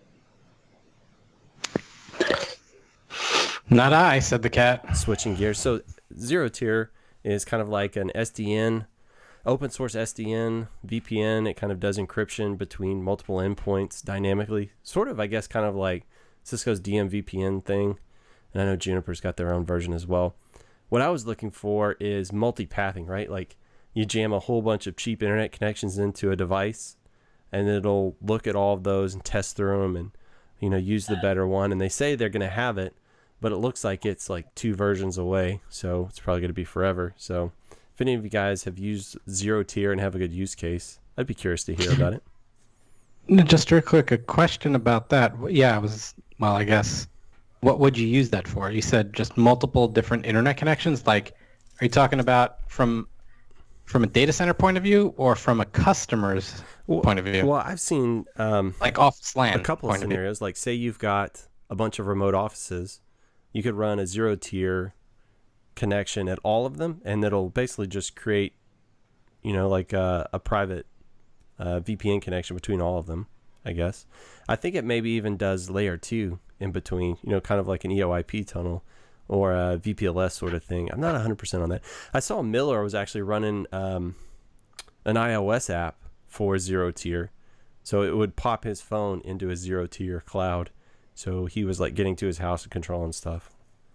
Not I, said the cat. Switching gears. So zero tier is kind of like an S D N, open source S D N, V P N. It kind of does encryption between multiple endpoints dynamically. Sort of, I guess, kind of like Cisco's D M V P N thing. And I know Juniper's got their own version as well. What I was looking for is multipathing, right? Like you jam a whole bunch of cheap internet connections into a device, and it'll look at all of those and test through them and, you know, use the better one. And they say they're going to have it, but it looks like it's like two versions away. So it's probably going to be forever. So if any of you guys have used zero tier and have a good use case, I'd be curious to hear about it. Just real quick, a question about that. Yeah, I was, well, I guess, what would you use that for? You said just multiple different internet connections. Like, are you talking about from from a data center point of view or from a customer's well, point of view? Well, I've seen um, like office LAN. A couple of scenarios. Like, say you've got a bunch of remote offices, you could run a zero tier connection at all of them, and it'll basically just create, you know, like a, a private uh, V P N connection between all of them, I guess. I think it maybe even does layer two in between, you know, kind of like an E O I P tunnel or a V P L S sort of thing. I'm not one hundred percent on that. I saw Miller was actually running um, an iOS app for zero tier. So it would pop his phone into a zero tier cloud. So he was like getting to his house and controlling stuff.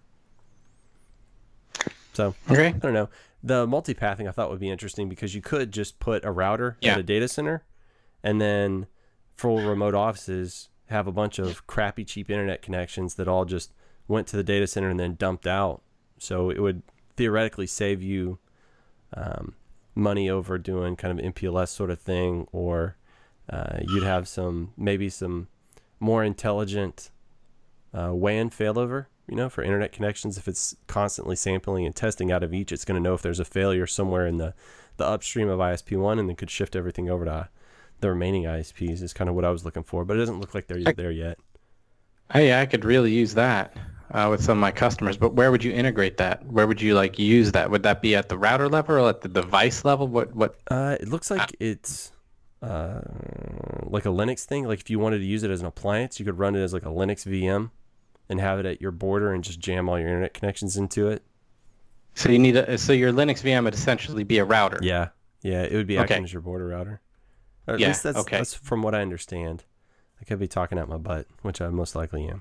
So okay. I don't know. The multipathing I thought would be interesting because you could just put a router yeah. at a data center, and then for remote offices have a bunch of crappy cheap internet connections that all just went to the data center and then dumped out. So it would theoretically save you um, money over doing kind of M P L S sort of thing, or uh, you'd have some maybe some more intelligent uh, W A N failover, you know, for internet connections. If it's constantly sampling and testing out of each, it's going to know if there's a failure somewhere in the, the upstream of I S P one, and then could shift everything over to the remaining I S Ps is kind of what I was looking for, but it doesn't look like they're I, there yet. Hey, I could really use that uh, with some of my customers, but where would you integrate that? Where would you like use that? Would that be at the router level or at the device level? What? What? Uh, it looks like uh, it's uh, like a Linux thing. Like if you wanted to use it as an appliance, you could run it as like a Linux V M and have it at your border and just jam all your internet connections into it. So you need a, so your Linux V M would essentially be a router. Yeah, yeah, it would be acting okay. as your border router. Or at yeah, least that's, okay. that's from what I understand. I could be talking out my butt, which I most likely am.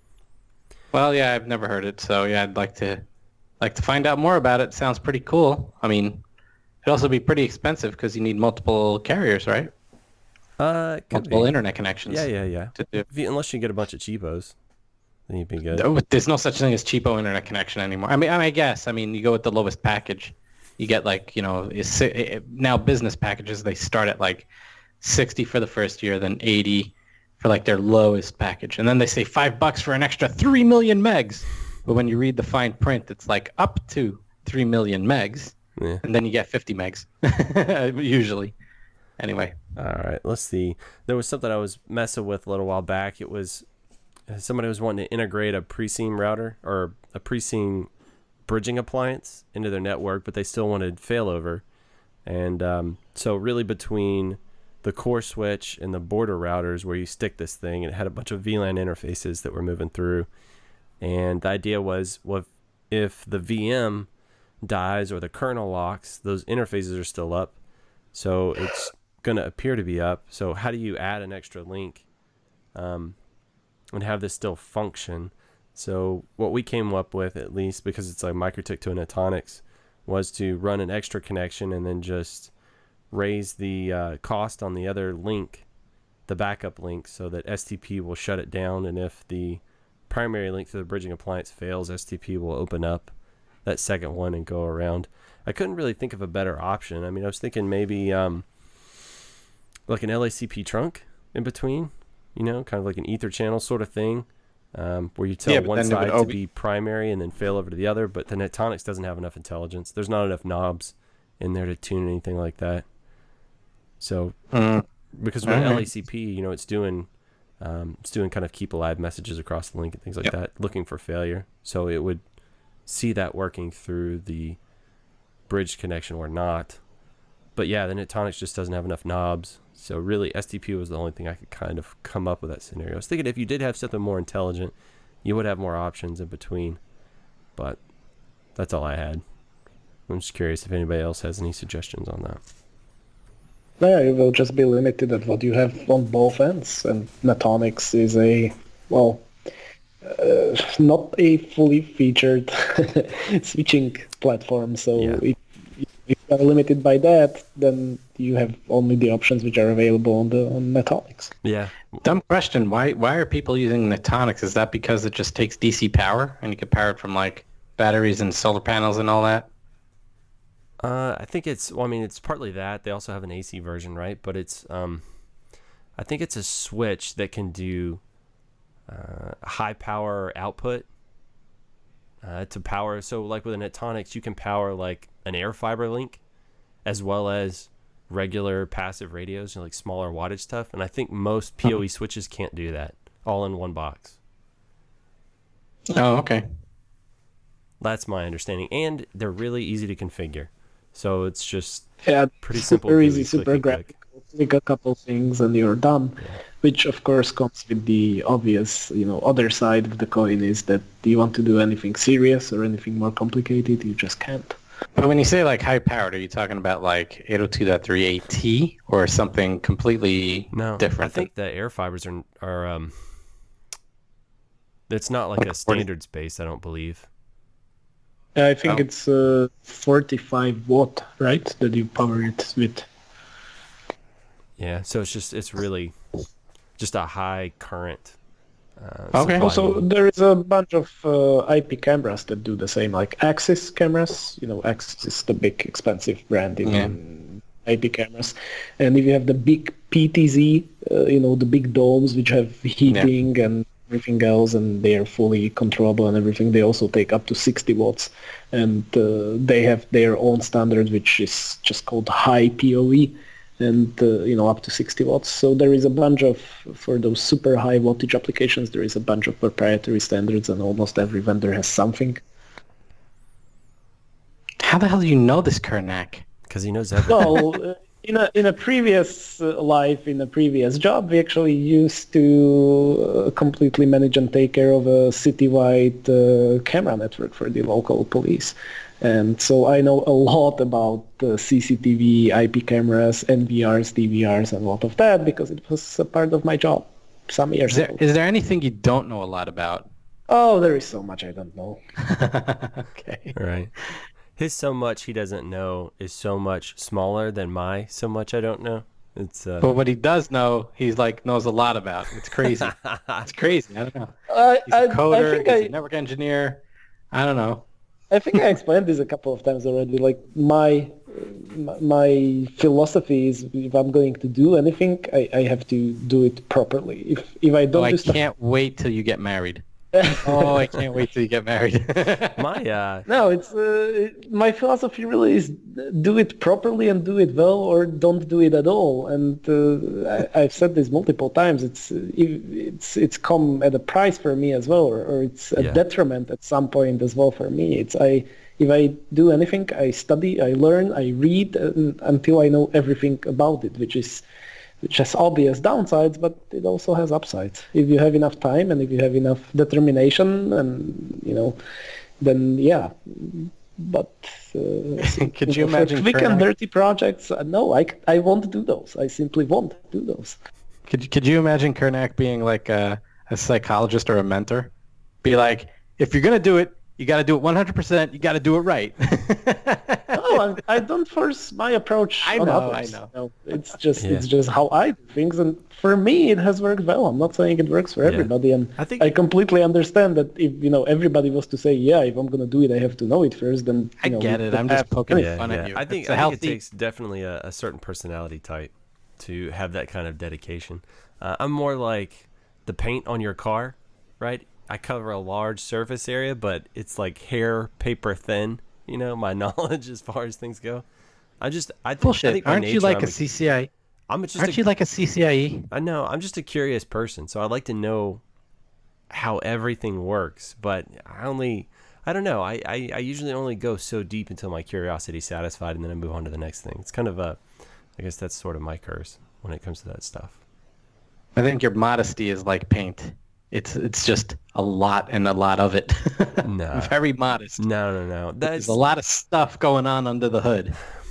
Well, yeah, I've never heard it, so yeah, I'd like to like to find out more about it. Sounds pretty cool. I mean, it'd also be pretty expensive because you need multiple carriers, right? Uh, multiple be. internet connections. Yeah, yeah, yeah. To do. If you, unless you get a bunch of cheapos, then you'd be good. No, there's no such thing as cheapo internet connection anymore. I mean, I guess. I mean, you go with the lowest package. You get like, you know, is now business packages, they start at like sixty for the first year, then eighty for like their lowest package. And then they say five bucks for an extra three million megs. But when you read the fine print, it's like up to three million megs. Yeah. And then you get fifty megs, usually. Anyway. All right, let's see. There was something I was messing with a little while back. It was somebody was wanting to integrate a pre-seam router or a pre-seam bridging appliance into their network, but they still wanted failover. And um, so really between the core switch and the border routers where you stick this thing, it had a bunch of V LAN interfaces that were moving through. And the idea was, well, if the V M dies or the kernel locks, those interfaces are still up. So it's going to appear to be up. So how do you add an extra link um, and have this still function? So what we came up with, at least because it's like MikroTik to a Nutanix, was to run an extra connection and then just raise the uh, cost on the other link, the backup link, so that S T P will shut it down. And if the primary link to the bridging appliance fails, S T P will open up that second one and go around. I couldn't really think of a better option. I mean, I was thinking maybe um, like an L A C P trunk in between, you know, kind of like an ether channel sort of thing. Um, where you tell yeah, one side O- to be primary and then fail over to the other, but the Nutanix doesn't have enough intelligence. There's not enough knobs in there to tune anything like that. So Mm. because with Alright. L A C P, you know, it's doing um, it's doing kind of keep alive messages across the link and things like Yep. that, looking for failure. So it would see that working through the bridge connection or not. But yeah, the Nutanix just doesn't have enough knobs. So really, S T P was the only thing I could kind of come up with that scenario. I was thinking if you did have something more intelligent, you would have more options in between. But that's all I had. I'm just curious if anybody else has any suggestions on that. Yeah, you will just be limited at what you have on both ends, and Nutanix is a, well, uh, not a fully featured switching platform, so Yeah. if, if you are limited by that, then you have only the options which are available on the on Nutanix. Yeah. Dumb question. Why why are people using Nutanix? Is that because it just takes D C power and you can power it from like batteries and solar panels and all that? Uh, I think it's, well, I mean, it's partly that. They also have an A C version, right? But it's, um, I think it's a switch that can do uh, high power output uh, to power. So like with a Nutanix, you can power like an air fiber link as well as regular passive radios, you know, like smaller wattage stuff. And I think most P O E switches can't do that all in one box. Oh, okay. That's my understanding. And they're really easy to configure. So it's just Yeah, pretty simple. super really easy, click super and click. graphical. Click a couple things and you're done. Which of course comes with the obvious, you know, other side of the coin is that do you want to do anything serious or anything more complicated? You just can't. But when you say like high powered, are you talking about like eight oh two dot three A T or something completely No, different? I think the air fibers are are um. It's not like a standards base, I don't believe. I think Oh. it's uh, forty-five watt, right? That you power it with. Yeah, so it's just it's really just a high current. Uh, Okay. supply Also, needed. there is a bunch of uh, I P cameras that do the same, like Axis cameras. You know, Axis is the big expensive brand in Yeah. I P cameras. And if you have the big P T Z, uh, you know, the big domes which have heating and everything else, and they are fully controllable and everything, they also take up to sixty watts. And uh, they have their own standard, which is just called high P O E. And uh, you know, up to sixty watts. So there is a bunch of, for those super high wattage applications, there is a bunch of proprietary standards, and almost every vendor has something. How the hell do you know this, Kernak? Because he knows everything. Well, uh, in a in a previous uh, life, in a previous job, we actually used to uh, completely manage and take care of a citywide uh, camera network for the local police. And so I know a lot about uh, C C T V, I P cameras, N V Rs, D V Rs, and a lot of that because it was a part of my job some years Is there ago. is there anything you don't know a lot about? Oh, there is so much I don't know. Okay. Right. His so much he doesn't know is so much smaller than my so much I don't know. It's uh, But what he does know, he's like knows a lot about. It's crazy. It's crazy. I don't know. I, He's a I, I coder. think He's I, a network engineer. I don't know. I think I explained this a couple of times already. Like my my- my philosophy is, if I'm going to do anything, I, I have to do it properly. If if I Oh, don't I do stuff, can't wait till you get married. Oh, I can't wait till you get married. my uh, no, it's uh, my philosophy really is do it properly and do it well, or don't do it at all. And uh, I, I've said this multiple times. It's uh, it's it's come at a price for me as well, or, or it's a Yeah. detriment at some point as well for me. It's I if I do anything, I study, I learn, I read uh, until I know everything about it, which is which has obvious downsides, but it also has upsides. If you have enough time and if you have enough determination, and you know, then yeah. But uh, Could you know, imagine for quick and Kernak- dirty projects? Uh, no, I, c- I won't do those. I simply won't do those. Could could you imagine Kernak being like a, a psychologist or a mentor? Be like, if you're gonna do it, you got to do it one hundred percent. You got to do it right. No, I'm, I don't force my approach I on know, others. I know. No, it's just Yeah. it's just how I do things, and for me, it has worked well. I'm not saying it works for Yeah. everybody, and I think- I completely understand that if you know everybody was to say, yeah, if I'm gonna do it, I have to know it first. Then I you know, get we it. could I'm just have- poking yeah, fun yeah. at you. I think, It's I a think healthy. it takes definitely a, a certain personality type to have that kind of dedication. Uh, I'm more like the paint on your car, right? I cover a large surface area, but it's like hair paper thin. You know, my knowledge as far as things go. I just, I think, I Bullshit. think by Aren't you nature like I'm a C C I I'm just Aren't a, you like a C C I E? I know I'm just a curious person, so I like to know how everything works. But I only, I don't know. I, I, I usually only go so deep until my curiosity is satisfied, and then I move on to the next thing. It's kind of a, I guess that's sort of my curse when it comes to that stuff. I think your modesty is like paint. It's it's just a lot and a lot of it. No. Very modest. No, no, no. There's That's a lot of stuff going on under the hood.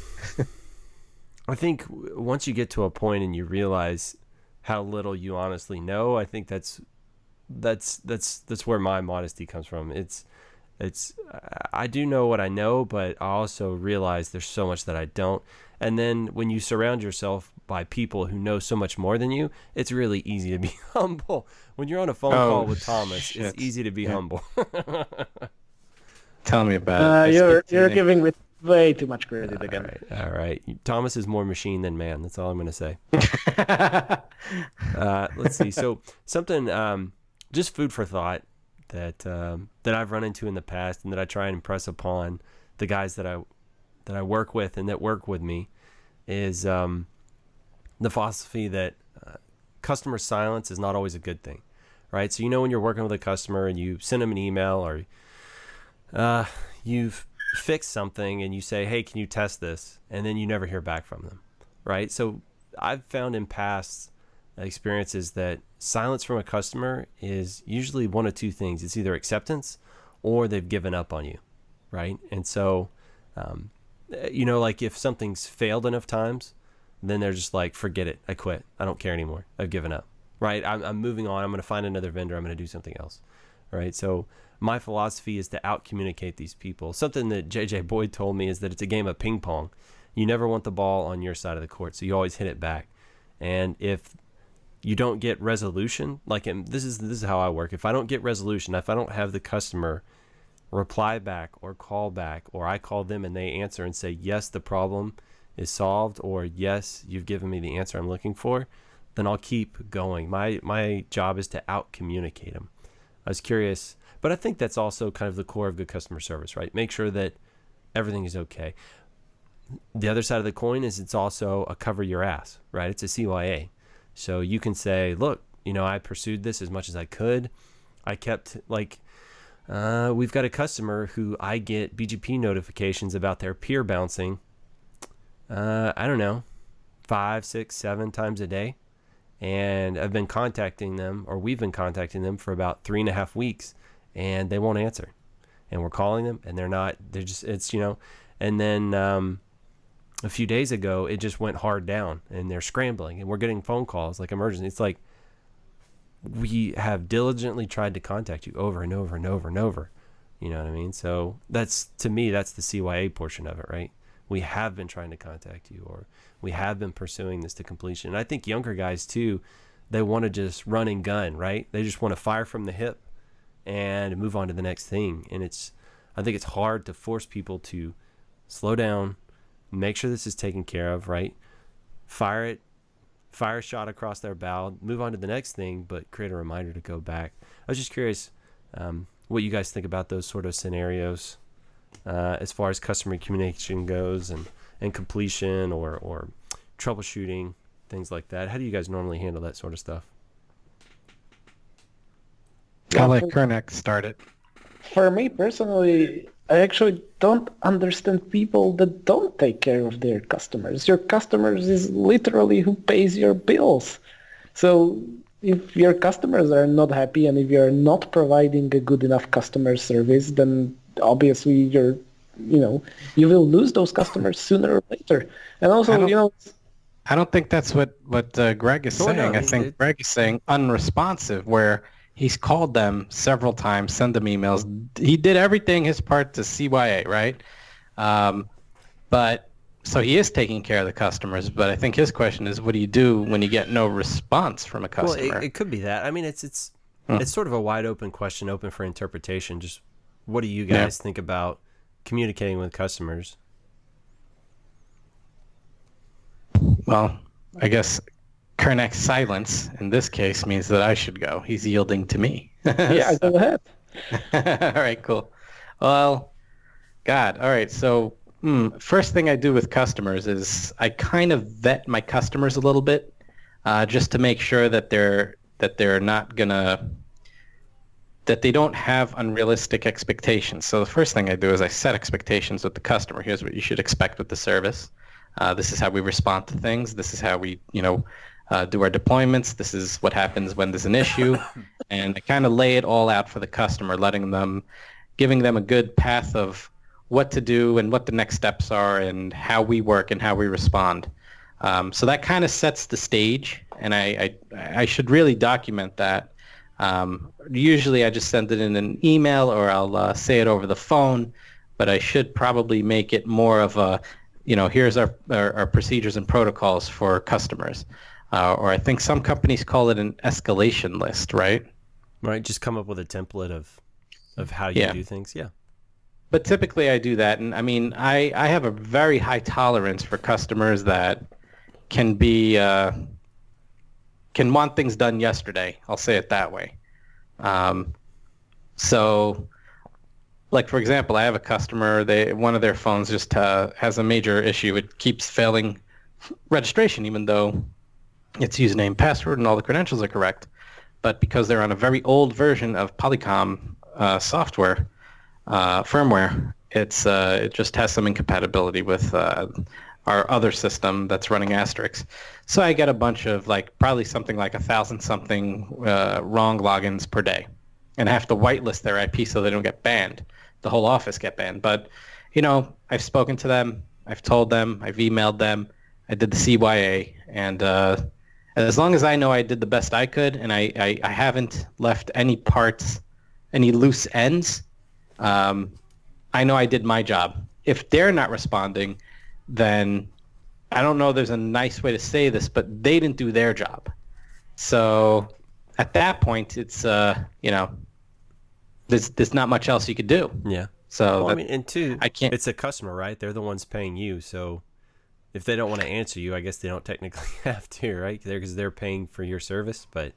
I think w- once you get to a point and you realize how little you honestly know, I think that's that's that's that's where my modesty comes from. It's it's I do know what I know, but I also realize there's so much that I don't. And then when you surround yourself by people who know so much more than you, it's really easy to be humble. When you're on a phone Oh, call with Thomas, shit. it's easy to be Yeah. humble. Tell me about Uh, it. I you're speak to you're you. giving me way too much credit all again. right, all right. Thomas is more machine than man. That's all I'm going to say. Uh, let's see. So something, um, just food for thought that um, that I've run into in the past, and that I try and impress upon the guys that I that I work with and that work with me, is um, the philosophy that uh, customer silence is not always a good thing, right? So you know when you're working with a customer and you send them an email, or uh, you've fixed something and you say, "Hey, can you test this?" and then you never hear back from them, right? So I've found in past experiences that silence from a customer is usually one of two things. It's either acceptance or they've given up on you, right? And so, um, you know, like if something's failed enough times, then they're just like, forget it. I quit. I don't care anymore. I've given up, right? I'm, I'm moving on. I'm going to find another vendor. I'm going to do something else, right? So my philosophy is to out-communicate these people. Something that J J Boyd told me is that it's a game of ping pong. You never want the ball on your side of the court, so you always hit it back. And if you don't get resolution, like in, this is this is how I work. If I don't get resolution, if I don't have the customer reply back or call back, or I call them and they answer and say, yes, the problem is solved, or yes, you've given me the answer I'm looking for, then I'll keep going. My my job is to out communicate them. I was curious, but I think that's also kind of the core of good customer service, right? Make sure that everything is okay. The other side of the coin is it's also a cover your ass, right? It's a C Y A. So you can say, look, you know, I pursued this as much as I could. I kept, like, uh, we've got a customer who I get B G P notifications about their peer bouncing, uh, I don't know, five, six, seven times a day. And I've been contacting them, or we've been contacting them for about three and a half weeks, and they won't answer. And we're calling them, and they're not, they're just, it's, you know, and then, um, a few days ago, it just went hard down, and they're scrambling, and we're getting phone calls like emergency. It's like, we have diligently tried to contact you over and over and over and over. You know what I mean? So that's, to me, that's the C Y A portion of it, right? We have been trying to contact you, or we have been pursuing this to completion. And I think younger guys too, they want to just run and gun, right? They just want to fire from the hip and move on to the next thing. And it's, I think it's hard to force people to slow down, make sure this is taken care of, right? Fire it, fire a shot across their bow, move on to the next thing, but create a reminder to go back. I was just curious um, what you guys think about those sort of scenarios uh, as far as customer communication goes, and, and completion, or, or troubleshooting, things like that. How do you guys normally handle that sort of stuff? I'll let Kernek start it. For me personally, I actually don't understand people that don't take care of their customers. Your customers is literally who pays your bills. So if your customers are not happy, and if you're not providing a good enough customer service, then obviously you're, you know, you will lose those customers sooner or later. And I also, don't- you know, I don't think that's what, what uh, Greg is Oh, saying. no, I think it- Greg is saying unresponsive, where he's called them several times, send them emails. He did everything his part to C Y A, right? Um, but so he is taking care of the customers. But I think his question is, what do you do when you get no response from a Well, customer? it, it could be that. I mean, it's it's Hmm. it's sort of a wide open question, open for interpretation. Just what do you Yeah. guys think about communicating with customers? Well, I guess Kernek's silence in this case means that I should go. He's yielding to me. yeah, go ahead. All right, cool. Well, God, all right. So Hmm. First thing I do with customers is I kind of vet my customers a little bit, uh, just to make sure that they're that they're not gonna that they don't have unrealistic expectations. So the first thing I do is I set expectations with the customer. Here's what you should expect with the service. Uh, this is how we respond to things. This is how we, you know, uh, do our deployments. This is what happens when there's an issue, and I kind of lay it all out for the customer, letting them, giving them a good path of what to do and what the next steps are and how we work and how we respond. Um, so that kind of sets the stage, and I, I, I should really document that. Um, usually I just send it in an email or I'll uh, say it over the phone, but I should probably make it more of a, you know, here's our, our, our procedures and protocols for customers. Uh, or I think some companies call it an escalation list, right? Right, just come up with a template of of how you Yeah. do things. Yeah. But typically I do that, and I mean, I, I have a very high tolerance for customers that can be uh, can want things done yesterday. I'll say it that way. Um, so, like for example, I have a customer. They one of their phones just uh, has a major issue. It keeps failing registration, even though its username, password, and all the credentials are correct. But because they're on a very old version of Polycom uh, software. Uh, firmware, it's uh, it just has some incompatibility with uh, our other system that's running Asterix. So I get a bunch of like probably something like a thousand something uh, wrong logins per day, and I have to whitelist their I P so they don't get banned. The whole office get banned. But you know, I've spoken to them, I've told them, I've emailed them, I did the C Y A, and uh, as long as I know I did the best I could, and I, I, I haven't left any parts, any loose ends. Um, I know I did my job. If they're not responding, then I don't know there's a nice way to say this, but they didn't do their job. So at that point, it's, uh, you know, there's, there's not much else you could do. Yeah. So Well, I that- mean, and two, I can't- it's a customer, right? They're the ones paying you. So if they don't want to answer you, I guess they don't technically have to, right? Because they're paying for your service. But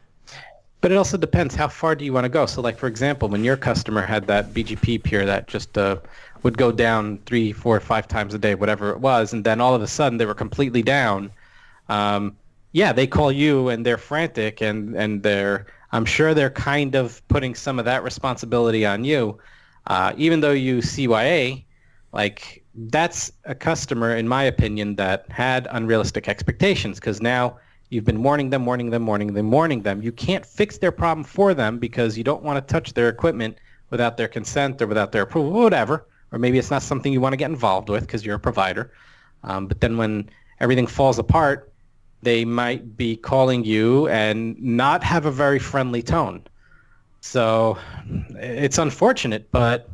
But it also depends, how far do you want to go? So like, for example, when your customer had that B G P peer that just uh, would go down three, four, five times a day, whatever it was, and then all of a sudden they were completely down, um, yeah, they call you and they're frantic, and, and they're, I'm sure they're kind of putting some of that responsibility on you. Uh, even though you C Y A, like, that's a customer, in my opinion, that had unrealistic expectations, because now you've been warning them, warning them, warning them, warning them. You can't fix their problem for them because you don't want to touch their equipment without their consent or without their approval, whatever. Or maybe it's not something you want to get involved with because you're a provider. Um, but then when everything falls apart, they might be calling you and not have a very friendly tone. So it's unfortunate, but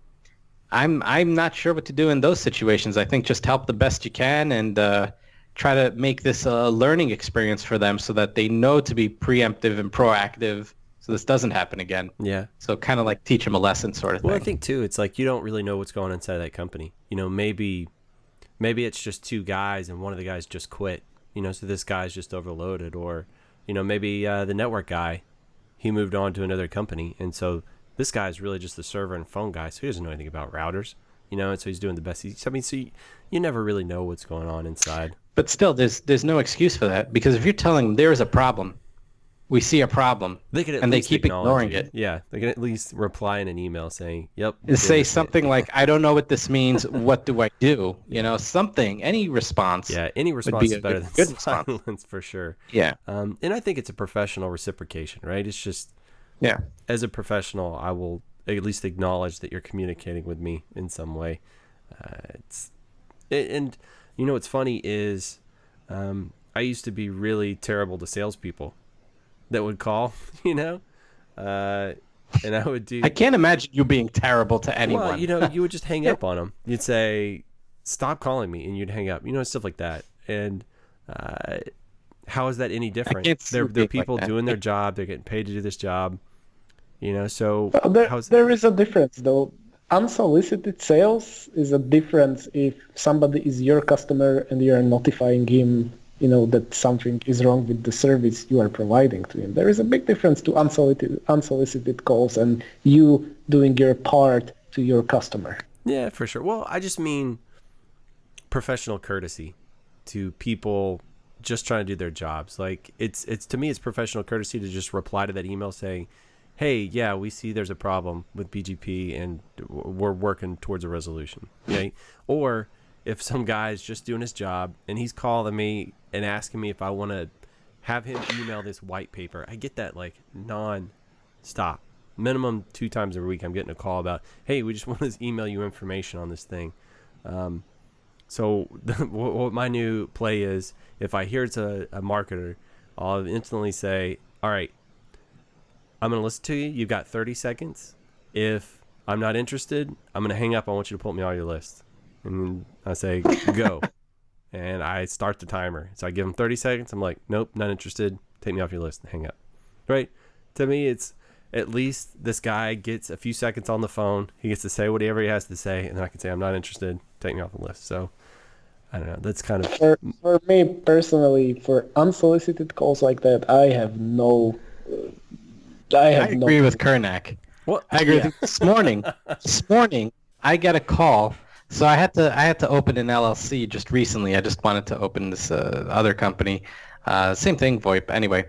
I'm I'm not sure what to do in those situations. I think just help the best you can and uh, try to make this a learning experience for them so that they know to be preemptive and proactive so this doesn't happen again. yeah. So kind of like teach them a lesson sort of Well, I thing. think too, it's like you don't really know what's going on inside that company. You know, maybe maybe it's just two guys and one of the guys just quit. You know, so this guy's just overloaded, or you know, maybe uh, the network guy, he moved on to another company, and so this guy's really just the server and phone guy, so he doesn't know anything about routers. You know, and so he's doing the best. He, I mean, so you, you never really know what's going on inside. But still, there's there's no excuse for that, because if you're telling them there is a problem, we see a problem, They could at and they least keep acknowledge ignoring it. it. Yeah, they can at least reply in an email saying, "Yep." And say doing it." something like, I don't know what this means. What do I do? You know, something, any response. Yeah, any be response is a better good- than good response. silence for sure. Yeah. Um, and I think it's a professional reciprocation, right? It's just, Yeah. as a professional, I will at least acknowledge that you're communicating with me in some way. Uh, it's and, and you know what's funny is um, I used to be really terrible to salespeople that would call, you know, uh, and I would do. I can't imagine you being terrible to anyone. Well, you know, you would just hang up on them. You'd say, "Stop calling me," and you'd hang up. You know, stuff like that. And uh, how is that any different? can't see They're you they're being like people that. doing their job. They're getting paid to do this job. You know, so Well, there, how's there is a difference, though. Unsolicited sales is a difference if somebody is your customer and you are notifying him, you know, that something is wrong with the service you are providing to him. There is a big difference to unsolicited, unsolicited calls and you doing your part to your customer. Yeah, for sure. Well, I just mean professional courtesy to people just trying to do their jobs. Like it's it's to me it's professional courtesy to just reply to that email saying, "Hey, yeah, we see there's a problem with B G P and we're working towards a resolution." Okay? Or if some guy's just doing his job and he's calling me and asking me if I want to have him email this white paper, I get that like non-stop. Minimum two times a week I'm getting a call about, "Hey, we just want to email you information on this thing." Um, so what my new play is, if I hear it's a, a marketer, I'll instantly say, "All right, I'm going to listen to you. You've got thirty seconds. If I'm not interested, I'm going to hang up. I want you to put me on your list." And I say, "Go." And I start the timer. So I give them thirty seconds. I'm like, "Nope, not interested. Take me off your list," and hang up. Right? To me, it's at least this guy gets a few seconds on the phone. He gets to say whatever he has to say, and then I can say, "I'm not interested. Take me off the list." So I don't know. That's kind of... For, for me personally, for unsolicited calls like that, I have no... Uh, I have I no... agree with Kernak. What? I agree Yeah. with this morning. This morning, I got a call. So I had to I had to open an L L C just recently. I just wanted to open this uh, other company. Uh, same thing, VoIP. Anyway,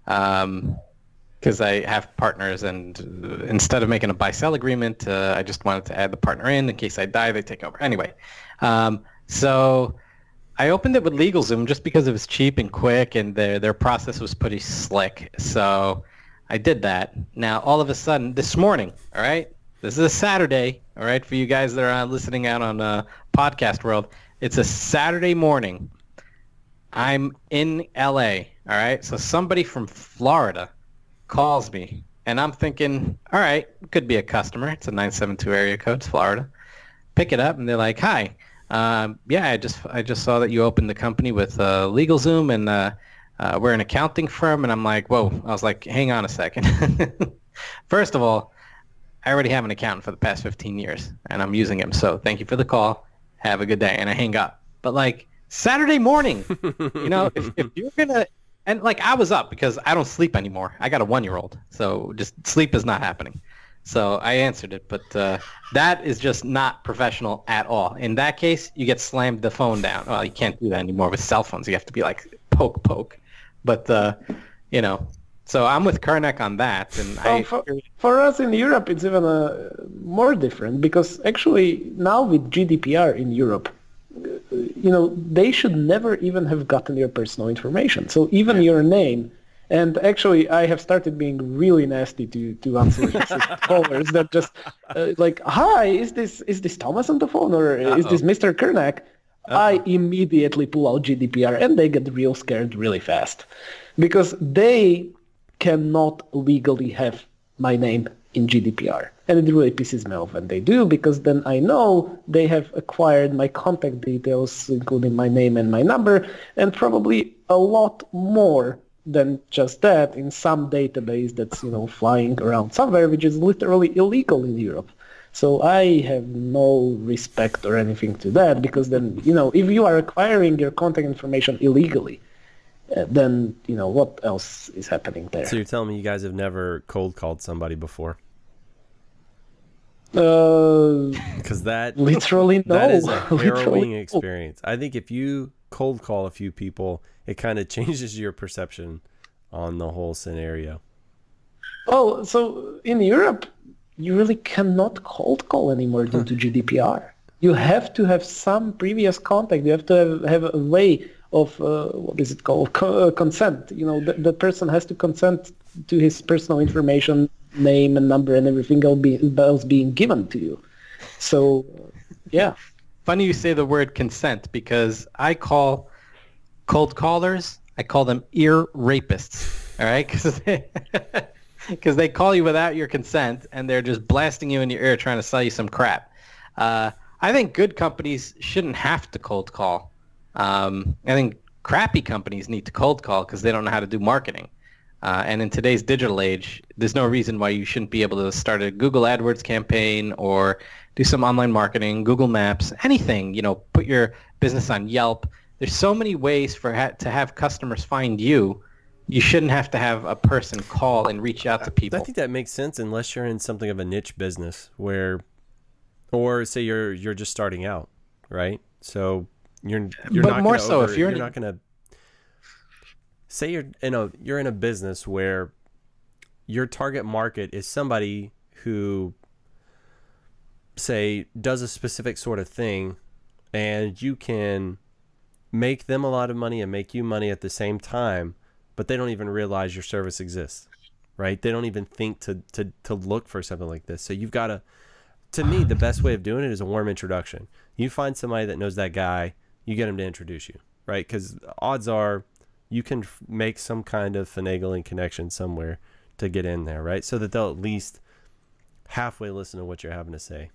because I have partners, and uh, instead of making a buy-sell agreement, uh, I just wanted to add the partner in in case I die, they take over. Anyway, um, so I opened it with LegalZoom just because it was cheap and quick, and their their process was pretty slick. So I did that. Now, all of a sudden, this morning, all right, this is a Saturday, all right, for you guys that are uh, listening out on uh, Podcast World. It's a Saturday morning. I'm in L A, all right? So somebody from Florida calls me, and I'm thinking, all right, could be a customer. It's a nine seven two area code, it's Florida. Pick it up, and they're like, "Hi, um, yeah, I just I just saw that you opened the company with uh, LegalZoom, and uh, uh, we're an accounting firm." And I'm like, whoa. I was like, hang on a second. First of all, I already have an accountant for the past fifteen years, and I'm using him. So thank you for the call. Have a good day. And I hang up. But, like, Saturday morning, you know, if, if you're going to – and, like, I was up because I don't sleep anymore. I got a one-year-old. So just sleep is not happening. So I answered it. But uh, that is just not professional at all. In that case, you get slammed the phone down. Well, you can't do that anymore with cell phones. You have to be, like, poke, poke. But, uh, you know – so I'm with Kernak on that, and Well, I for, for us in Europe, it's even uh, more different because actually now with G D P R in Europe, uh, you know, they should never even have gotten your personal information. So even your name, and actually I have started being really nasty to to unsolicited callers that just uh, like, "Hi, is this is this Thomas on the phone or is Uh-oh. this Mister Kernak?" I immediately pull out G D P R, and they get real scared really fast because they cannot legally have my name in G D P R. And it really pisses me off when they do, because then I know they have acquired my contact details, including my name and my number, and probably a lot more than just that in some database that's, you know, flying around somewhere, which is literally illegal in Europe. So I have no respect or anything to that, because then, you know, if you are acquiring your contact information illegally, Uh, then, you know, what else is happening there? So you're telling me you guys have never cold called somebody before? Uh, Because that literally no. that is a harrowing Literally no. experience. I think if you cold call a few people, it kind of changes your perception on the whole scenario. Oh, so in Europe, you really cannot cold call anymore due to G D P R. You have to have some previous contact. You have to have, have a way of, uh, what is it called, Co- uh, consent. You know, the, the person has to consent to his personal information, name and number and everything else, be, else being given to you. So, uh, yeah. Funny you say the word consent, because I call cold callers, I call them ear rapists, all right? Because they, because they call you without your consent, and they're just blasting you in your ear trying to sell you some crap. Uh, I think good companies shouldn't have to cold call. Um, I think crappy companies need to cold call because they don't know how to do marketing. Uh, and in today's digital age, there's no reason why you shouldn't be able to start a Google AdWords campaign or do some online marketing, Google Maps, anything. You know, put your business on Yelp. There's so many ways for ha- to have customers find you. You shouldn't have to have a person call and reach out to people. I think that makes sense unless you're in something of a niche business where, Or say you're you're just starting out, right? So you're you're But not more gonna so over, if you're you're in- not gonna say you're in a you're in a business where your target market is somebody who, say, does a specific sort of thing, and you can make them a lot of money and make you money at the same time, but they don't even realize your service exists, right? They don't even think to to to look for something like this. So you've got to, to me, the best way of doing it is a warm introduction. You find somebody that knows that guy, you get him to introduce you, right? Because odds are you can f- make some kind of finagling connection somewhere to get in there, right? So that they'll at least halfway listen to what you're having to say.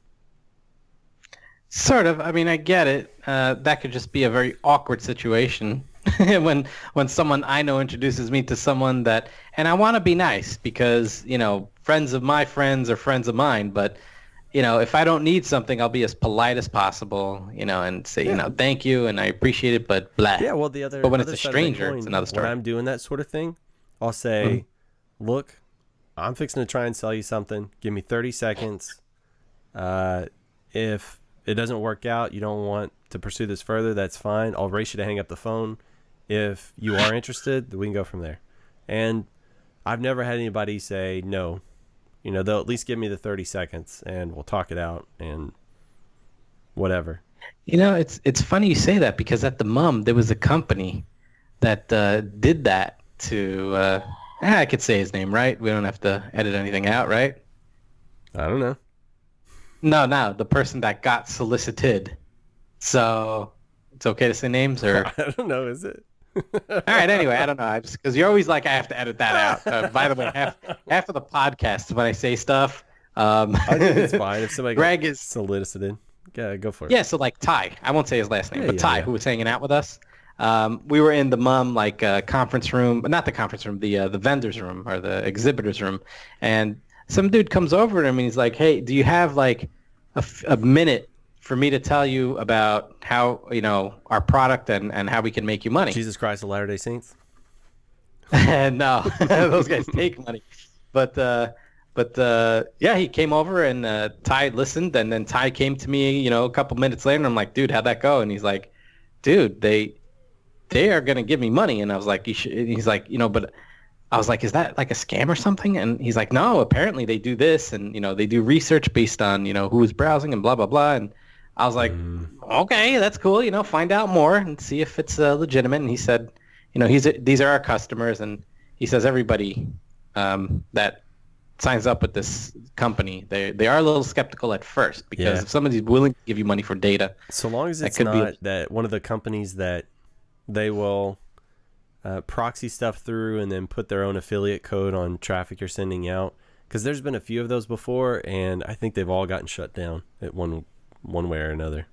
Sort of. I mean, I get it. Uh, that could just be a very awkward situation when when someone I know introduces me to someone that, and I want to be nice because, you know, friends of my friends are friends of mine. But, you know, if I don't need something, I'll be as polite as possible, you know, and say, Yeah. you know, thank you and I appreciate it, but blah. Yeah, well, the other But when other it's a side of the stranger, coin, it's another story. When I'm doing that sort of thing, I'll say, look, I'm fixing to try and sell you something. Give me thirty seconds. Uh, if it doesn't work out, you don't want to pursue this further, that's fine. I'll race you to hang up the phone. If you are interested, we can go from there. And I've never had anybody say no. You know, they'll at least give me the thirty seconds and we'll talk it out and whatever. You know, it's it's funny you say that because at the Mum there was a company that uh, did that to. Uh, eh, I could say his name, right? We don't have to edit anything out, right? I don't know. No, no, the person that got solicited. So it's okay to say names, or I don't know, is it? all right. Anyway, I don't know, because you're always like, I have to edit that out. Uh, by the way, half half of the podcast when I say stuff. Um, I think it's fine if somebody Greg gets is solicited. Yeah, go for it. Yeah, so like Ty, I won't say his last name, Yeah, but yeah, Ty, yeah. who was hanging out with us, um, we were in the Mum like uh, conference room, not the conference room, the uh, the vendors room or the exhibitors room, and some dude comes over to him and he's like, "Hey, do you have like a, f- a minute for me to tell you about how you know our product and, and how we can make you money?" Jesus Christ of Latter-day Saints. No, those guys take money, but. Uh, But uh, yeah, he came over and uh, Ty listened, and then Ty came to me, you know, a couple minutes later, and I'm like, "Dude, how'd that go?" And he's like, "Dude, they they are gonna give me money." And I was like, "You should." And he's like, "You know," but I was like, "Is that like a scam or something?" And he's like, "No, apparently they do this, and you know, they do research based on you know who's browsing and blah blah blah." And I was like, "Okay, that's cool. You know, find out more and see if it's uh, legitimate." And he said, "You know, he's these are our customers," and he says everybody um, that signs up with this company, they they are a little skeptical at first because Yeah. if somebody's willing to give you money for data, So long as That it's could be not a- that one of the companies that they will uh, proxy stuff through and then put their own affiliate code on traffic you're sending out. Because there's been a few of those before, and I think they've all gotten shut down at one one way or another.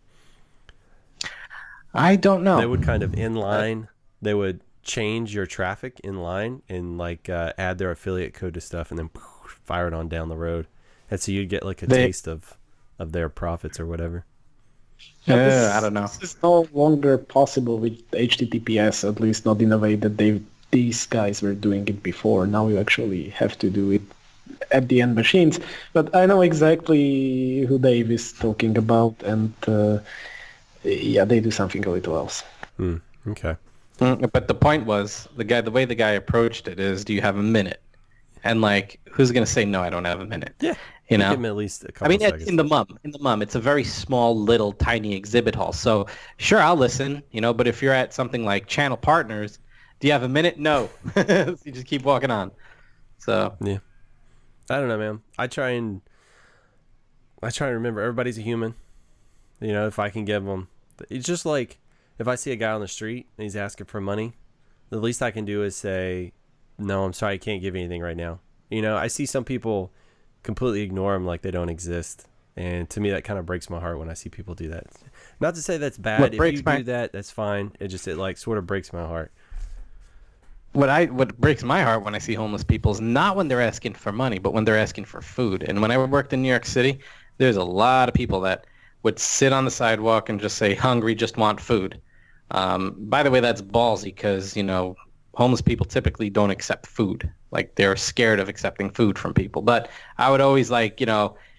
I don't know. They would kind of inline, they would change your traffic in line and like uh, add their affiliate code to stuff and then poof, fire it on down the road. And so you'd get like a They- taste of, of their profits or whatever. Yeah, Uh, this- I don't know. This is no longer possible with H T T P S, at least not in a way that they these guys were doing it before. Now you actually have to do it at the end machines. But I know exactly who Dave is talking about, and uh, yeah, they do something a little else. Hmm. Okay. Mm, But the point was the guy. The way the guy approached it is, do you have a minute? And like, who's gonna say no? I don't have a minute. Yeah. You know. Give them at least a couple I mean, it's seconds. in the Mum. In the Mum, it's a very small, little, tiny exhibit hall. So sure, I'll listen. You know, but if you're at something like Channel Partners, do you have a minute? No. So you just keep walking on. So Yeah. I don't know, man. I try and I try and remember everybody's a human. You know, if I can give them, it's just like if I see a guy on the street and he's asking for money, the least I can do is say, "No, I'm sorry, I can't give you anything right now." You know, I see some people completely ignore them like they don't exist, and to me that kind of breaks my heart when I see people do that. Not to say that's bad. What If breaks you my- do that, that's fine. It just it like sort of breaks my heart. what I what breaks my heart when I see homeless people is not when they're asking for money, but when they're asking for food. And when I worked in New York City, there's a lot of people that would sit on the sidewalk and just say, "Hungry, just want food." Um, by the way, that's ballsy because you know homeless people typically don't accept food. Like they're scared of accepting food from people. But I would always like you know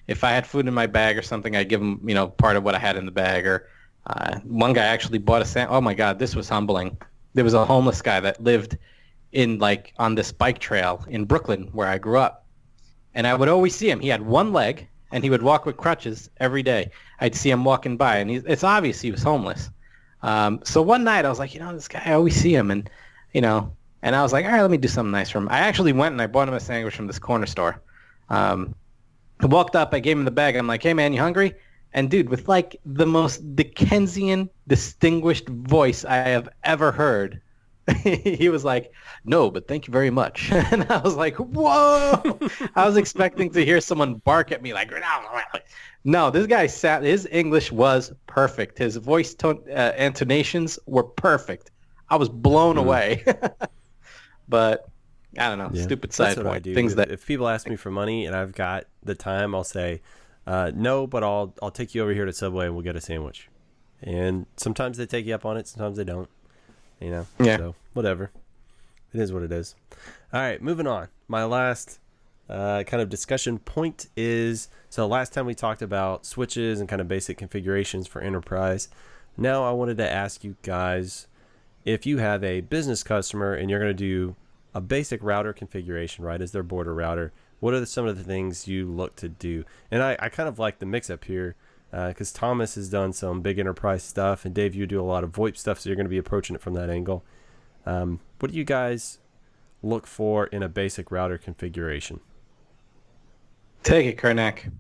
if I had food in my bag or something, I'd give them, you know, part of what I had in the bag. Or uh, one guy actually bought a sand. Oh my God, this was humbling. There was a homeless guy that lived in like on this bike trail in Brooklyn where I grew up, and I would always see him. He had one leg, and he would walk with crutches every day. I'd see him walking by, and he's, it's obvious he was homeless. Um, so one night I was like, you know, this guy, I always see him, and you know, and I was like, all right, let me do something nice for him. I actually went and I bought him a sandwich from this corner store. Um, I walked up, I gave him the bag. I'm like, hey man, you hungry? And dude, with like the most Dickensian, distinguished voice I have ever heard, he was like, no, but thank you very much. And I was like, whoa! I was expecting to hear someone bark at me like, no, this guy sat, his English was perfect. His voice tone, uh, intonations were perfect. I was blown mm. away. But I don't know, yeah, stupid side that's what point. I do. Things if, that if people ask me for money and I've got the time, I'll say, uh, no, but I'll I'll take you over here to Subway and we'll get a sandwich. And sometimes they take you up on it, sometimes they don't. You know, yeah. So whatever, it is what it is. All right, moving on. My last uh, kind of discussion point is, so last time we talked about switches and kind of basic configurations for enterprise. Now I wanted to ask you guys, if you have a business customer and you're going to do a basic router configuration, right, as their border router, what are the, some of the things you look to do? And I, I kind of like the mix up here, because uh, Thomas has done some big enterprise stuff, and Dave, you do a lot of VoIP stuff, so you're going to be approaching it from that angle. Um, what do you guys look for in a basic router configuration? Take it, Kernak.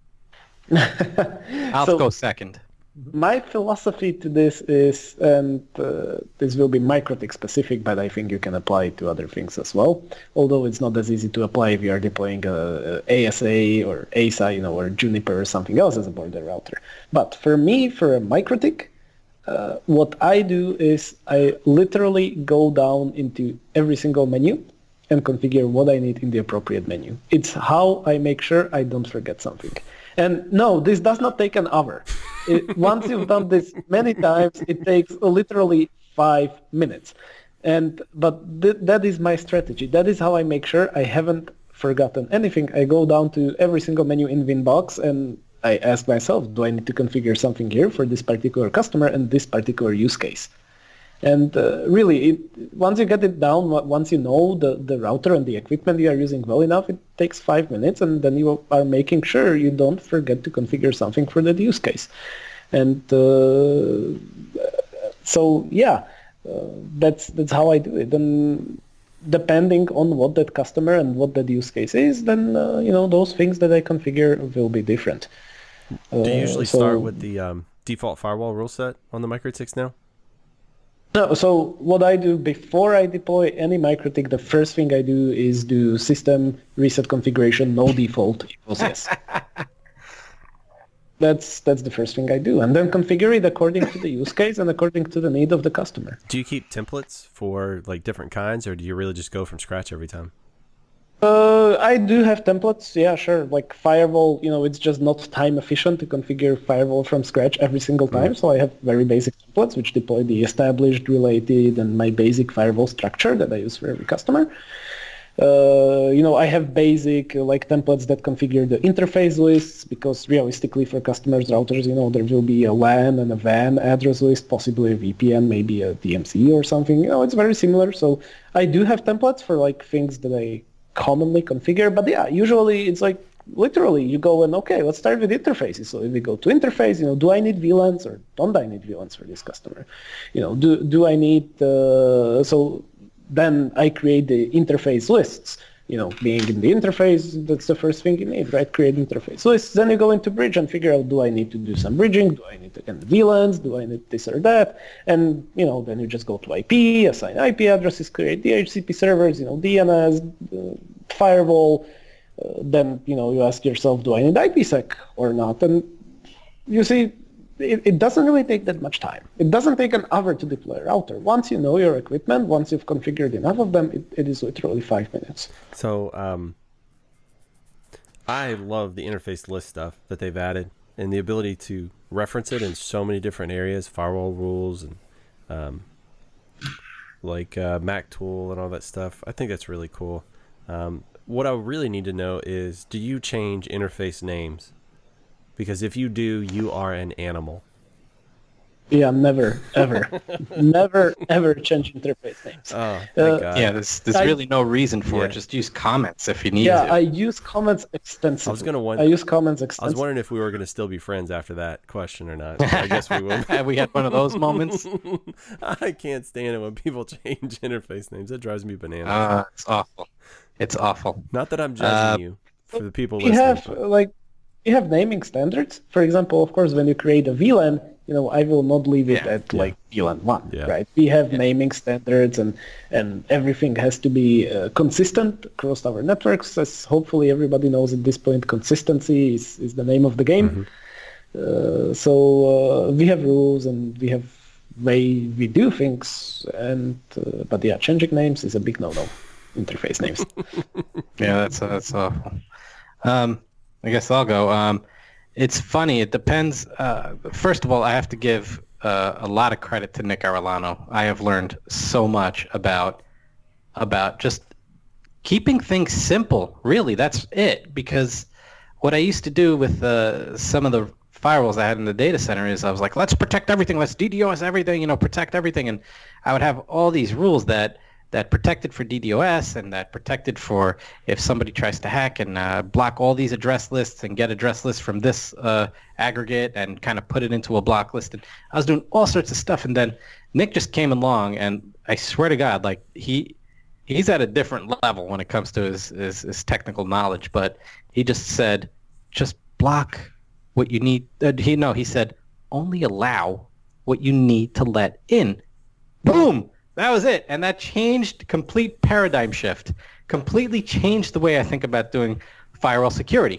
I'll So- go second. My philosophy to this is, and uh, this will be MikroTik specific, but I think you can apply it to other things as well. Although it's not as easy to apply if you are deploying a, a A S A or A S A, you know, or Juniper or something else as a border router. But for me, for a MikroTik, uh, what I do is I literally go down into every single menu and configure what I need in the appropriate menu. It's how I make sure I don't forget something. And no, this does not take an hour. It, once you've done this many times, it takes literally five minutes. And but th- that is my strategy. That is how I make sure I haven't forgotten anything. I go down to every single menu in Winbox and I ask myself, do I need to configure something here for this particular customer and this particular use case? And uh, really, it, once you get it down, once you know the, the router and the equipment you are using well enough, it takes five minutes, and then you are making sure you don't forget to configure something for that use case. And uh, so, yeah, uh, that's that's how I do it. And depending on what that customer and what that use case is, then uh, you know those things that I configure will be different. Do you usually Uh, so- start with the um, default firewall rule set on the MikroTiks now? No, so what I do before I deploy any MikroTik, the first thing I do is do system reset configuration, no default equals yes. That's that's the first thing I do, and then configure it according to the use case and according to the need of the customer. Do you keep templates for like different kinds, or do you really just go from scratch every time? Uh, I do have templates, yeah, sure. Like firewall, you know, it's just not time efficient to configure firewall from scratch every single time. So I have very basic templates which deploy the established, related, and my basic firewall structure that I use for every customer. Uh, you know, I have basic uh, like templates that configure the interface lists, because realistically for customers' routers, you know, there will be a LAN and a W A N address list, possibly a V P N, maybe a D M C or something. You know, it's very similar. So I do have templates for like things that I commonly configure, but yeah, usually it's like literally you go and okay, let's start with interfaces. So if we go to interface, you know, do I need V LANs or don't I need V LANs for this customer? You know, do do I need uh, so then I create the interface lists. You know, being in the interface, that's the first thing you need, right? Create interface lists. Then you go into bridge and figure out, do I need to do some bridging? Do I need to get the V LANs? Do I need this or that? And, you know, then you just go to I P, assign I P addresses, create D H C P servers, you know, D N S, uh, firewall. Uh, then, you know, you ask yourself, do I need IPsec or not? And you see, it, it doesn't really take that much time. It doesn't take an hour to deploy a router. Once you know your equipment, once you've configured enough of them, it, it is literally five minutes. So um, I love the interface list stuff that they've added, and the ability to reference it in so many different areas, firewall rules and um, like uh, Mac tool and all that stuff. I think that's really cool. Um, what I really need to know is, do you change interface names Because if you do, you are an animal. Yeah, never, ever, never, ever change interface names. Oh, thank Uh, God. Yeah, there's there's I- really no reason for Yeah. it. Just use comments if you need Yeah, to. I use comments extensively. I was gonna won- I use comments I was extensively. wondering if we were going to still be friends after that question or not. I guess we will. we had one of those moments. I can't stand it when people change interface names. That drives me bananas. Uh, it's awful. It's awful. Not that I'm judging uh, you for the people We listening. have but- uh, like we have naming standards. For example, of course, when you create a V LAN, you know, I will not leave it Yeah, at like V LAN one, Yeah. right? We have naming standards, and and everything has to be uh, consistent across our networks. As hopefully everybody knows at this point, consistency is, is the name of the game. Mm-hmm. Uh, so uh, we have rules and we have way we do things, and uh, but yeah, changing names is a big no-no. Interface names. Yeah, that's that's awful. Um, I guess I'll go. Um, it's funny. It depends. Uh, first of all, I have to give uh, a lot of credit to Nick Arellano. I have learned so much about about just keeping things simple. Really, that's it. Because what I used to do with uh, some of the firewalls I had in the data center is I was like, let's protect everything. Let's D DoS everything. You know, protect everything. And I would have all these rules that. that protected for D DoS and that protected for if somebody tries to hack and uh, block all these address lists and get address lists from this uh, aggregate and kind of put it into a block list. And I was doing all sorts of stuff. And then Nick just came along, and I swear to God, like he he's at a different level when it comes to his, his, his technical knowledge. But he just said, just block what you need. Uh, he no, he said, only allow what you need to let in. Boom. That was it. And that changed complete paradigm shift, completely changed the way I think about doing firewall security.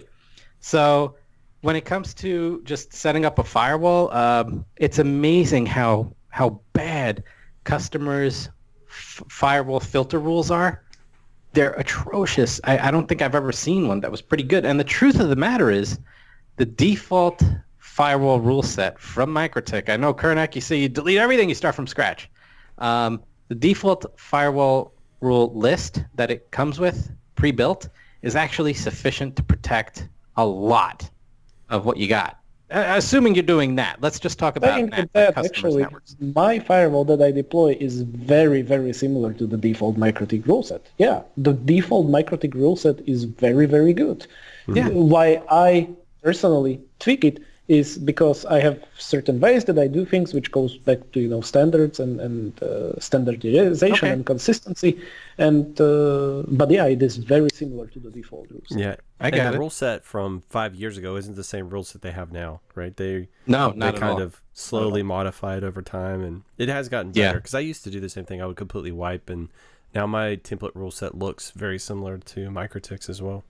So when it comes to just setting up a firewall, um, it's amazing how how bad customers' f- firewall filter rules are. They're atrocious. I, I don't think I've ever seen one that was pretty good. And the truth of the matter is the default firewall rule set from MikroTik, I know, Kernak, you say you delete everything, you start from scratch. Um, the default firewall rule list that it comes with, pre-built, is actually sufficient to protect a lot of what you got. Uh, assuming you're doing that. Let's just talk about Saying that, that, customers' actually, networks. my firewall that I deploy is very, very similar to the default MikroTik rule set. Yeah, the default MikroTik rule set is very, very good. Yeah. Why I personally tweak it is because I have certain ways that I do things, which goes back to you know standards and and uh, standardization Okay. and consistency, and uh, but yeah, it is very similar to the default rules. Yeah, I and got the it. rule set from five years ago isn't the same rules that they have now, right? They No, they not at kind all. of slowly modified over time, and it has gotten Yeah. better. Because I used to do the same thing; I would completely wipe, and now my template rule set looks very similar to MikroTik's as well.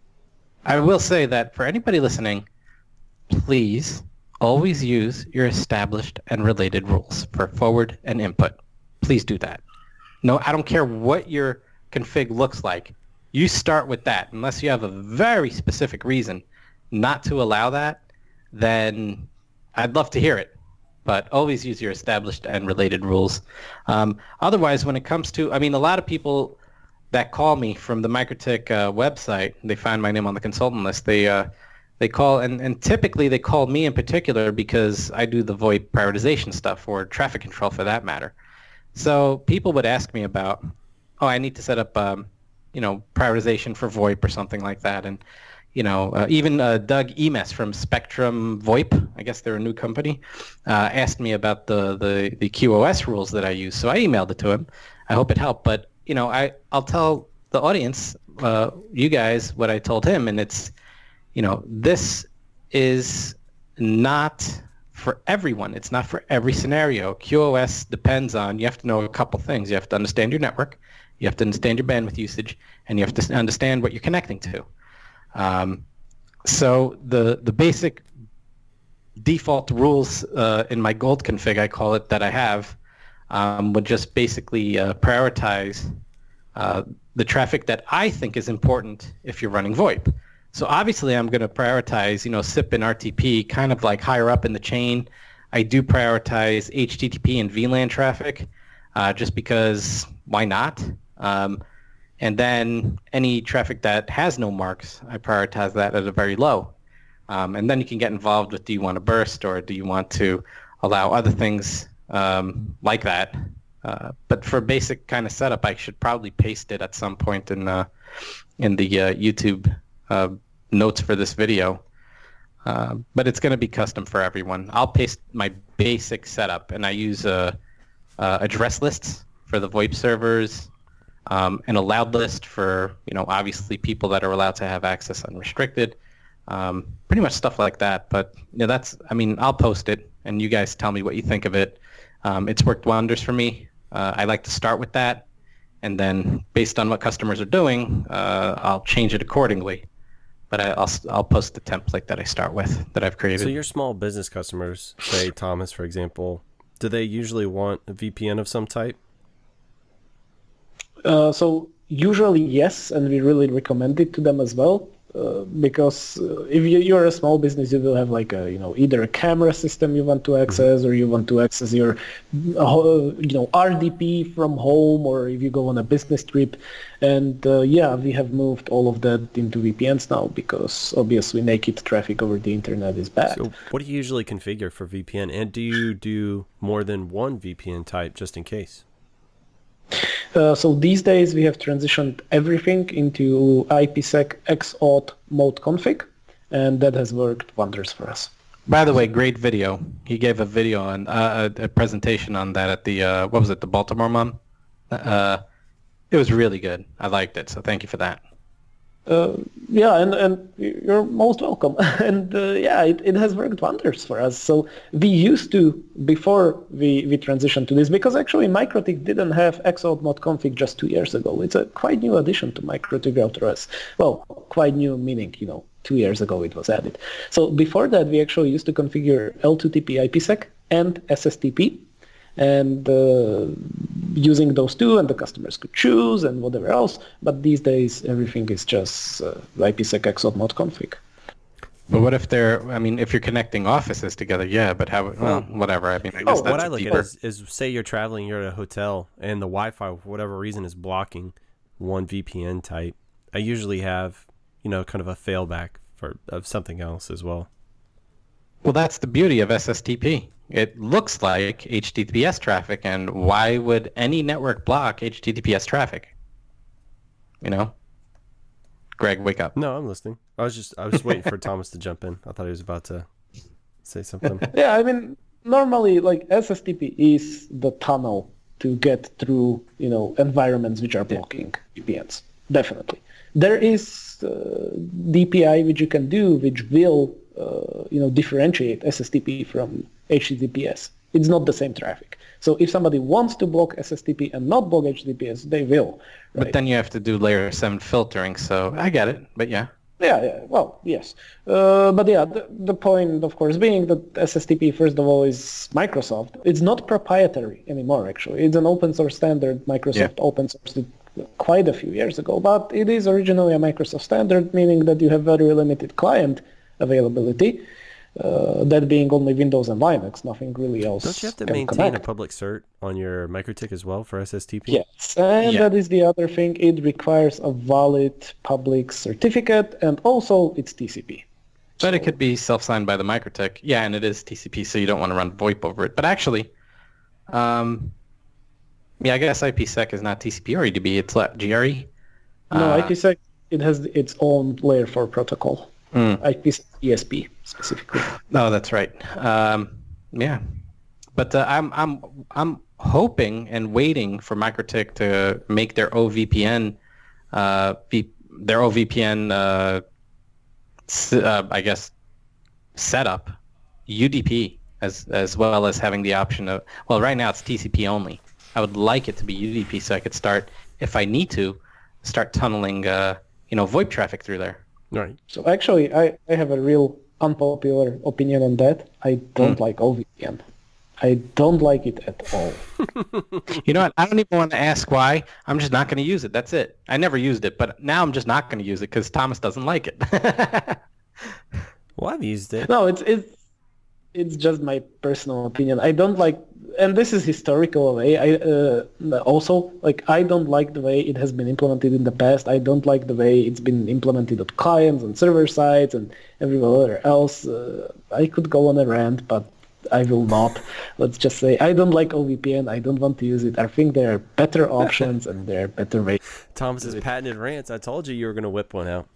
I will say that for anybody listening, please always use your established and related rules for forward and input. Please do that. No, I don't care what your config looks like. You start with that. Unless you have a very specific reason not to allow that, then I'd love to hear it. But always use your established and related rules. Um, otherwise, when it comes to, I mean, a lot of people that call me from the MikroTik uh, website, they find my name on the consultant list. They uh, they call, and, and typically they call me in particular because I do the VoIP prioritization stuff, or traffic control for that matter. So people would ask me about, oh, I need to set up, um, you know, prioritization for VoIP or something like that. And, you know, uh, even uh, Doug Emes from Spectrum VoIP, I guess they're a new company, uh, asked me about the, the, the Q o S rules that I use. So I emailed it to him. I hope it helped. But, you know, I, I'll tell the audience, uh, you guys, what I told him. And it's, you know, this is not for everyone. It's not for every scenario. Q o S depends on, you have to know a couple things. You have to understand your network, you have to understand your bandwidth usage, and you have to understand what you're connecting to. Um, so the the basic default rules uh, in my gold config, I call it, that I have, um, would just basically uh, prioritize uh, the traffic that I think is important if you're running VoIP. So obviously I'm going to prioritize, you know, S I P and R T P kind of like higher up in the chain. I do prioritize H T T P and V LAN traffic uh, just because why not? Um, and then any traffic that has no marks, I prioritize that at a very low. Um, and then you can get involved with, do you want to burst or do you want to allow other things um, like that? Uh, but for basic kind of setup, I should probably paste it at some point in uh, in the uh, YouTube uh, notes for this video. Uh, but it's going to be custom for everyone. I'll paste my basic setup, and I use uh, uh, address lists for the VoIP servers, um, and a loud list for, you know, obviously people that are allowed to have access unrestricted. Um, pretty much stuff like that. But you know, that's, I mean, I'll post it, and you guys tell me what you think of it. Um, it's worked wonders for me. Uh, I like to start with that, and then based on what customers are doing, uh, I'll change it accordingly. But I, I'll I'll post the template that I start with that I've created. So your small business customers, say Thomas, for example, do they usually want a V P N of some type? Uh, so usually yes, and we really recommend it to them as well. Uh, because uh, if you, you're a small business, you will have like a, you know, either a camera system you want to access, or you want to access your, uh, you know, R D P from home, or if you go on a business trip. And uh, yeah, we have moved all of that into V P Ns now, because obviously naked traffic over the internet is bad. So what do you usually configure for V P N? And do you do more than one V P N type just in case? Uh, so these days we have transitioned everything into IPsec XAuth mode config, and that has worked wonders for us. By the way, great video. He gave a video on uh, a, a presentation on that at the uh, what was it, the Baltimore Mom? Uh, it was really good. I liked it, so thank you for that. Uh, yeah, and, and you're most welcome. and uh, yeah, it, it has worked wonders for us. So we used to, before we, we transitioned to this, because actually MikroTik didn't have XAuth mod config just two years ago. It's a quite new addition to MikroTik Router O S. Well, quite new meaning, you know, two years ago it was added. So before that, we actually used to configure L two T P IPsec and S S T P. And uh, using those two, and the customers could choose and whatever else. But these days, everything is just uh, IPsec XAuth mod config. But what if they're, I mean, if you're connecting offices together, yeah, but how, well, whatever. I mean, I guess Oh, that's what I look deeper. at is, is say you're traveling, you're at a hotel, and the Wi-Fi, for whatever reason, is blocking one V P N type. I usually have, you know, kind of a failback for of something else as well. Well, that's the beauty of S S T P. It looks like H T T P S traffic, and why would any network block H T T P S traffic? You know? Greg, wake up. No, I'm listening. I was just I was just waiting for Thomas to jump in. I thought he was about to say something. Yeah, I mean, normally, like, S S T P is the tunnel to get through, you know, environments which are blocking V P Ns. Definitely. There is uh, D P I which you can do, which will, uh, you know, differentiate S S T P from H T T P S. It's not the same traffic. So if somebody wants to block S S T P and not block H T T P S, they will. Right? But then you have to do layer seven filtering, so I get it, but yeah. Yeah, yeah, well, yes. Uh, but yeah, the, the point, of course, being that S S T P, first of all, is Microsoft. It's not proprietary anymore, actually. It's an open source standard. Microsoft Yeah. open sourced it quite a few years ago, but it is originally a Microsoft standard, meaning that you have very limited client availability, uh, that being only Windows and Linux, nothing really else. Don't you have to can maintain connect. a public cert on your MikroTik as well for S S T P? Yes, and Yeah. that is the other thing. It requires a valid public certificate, and also it's T C P. But it could be self-signed by the MikroTik. Yeah, and it is T C P, so you don't want to run VoIP over it. But actually, um, yeah, I guess IPsec is not T C P or E D B. It's like G R E. No, Uh, IPsec, it has its own layer four protocol. Mm. IPsec E S P specifically. No, that's right. Um, yeah, but uh, I'm I'm I'm hoping and waiting for MikroTik to make their O V P N, uh, v, their O V P N, uh, s- uh, I guess, setup U D P as as well as having the option of. Well, right now it's T C P only. I would like it to be U D P so I could start, if I need to, start tunneling, uh, you know, VoIP traffic through there. Right. So actually, I, I have a real unpopular opinion on that. I don't Mm. like O V P N. I don't like it at all. You know what? I don't even want to ask why. I'm just not going to use it. That's it. I never used it, but now I'm just not going to use it because Thomas doesn't like it. Well, I've used it. No, it's it's it's just my personal opinion. I don't like and this is historical way. I uh, also like I don't like the way it has been implemented in the past. I don't like the way it's been implemented on clients and server sides and everywhere else. Uh, I could go on a rant, but I will not. Let's just say I don't like O V P N. I don't want to use it. I think there are better options and there are better ways. Thomas's patented rants. I told you you were going to whip one out.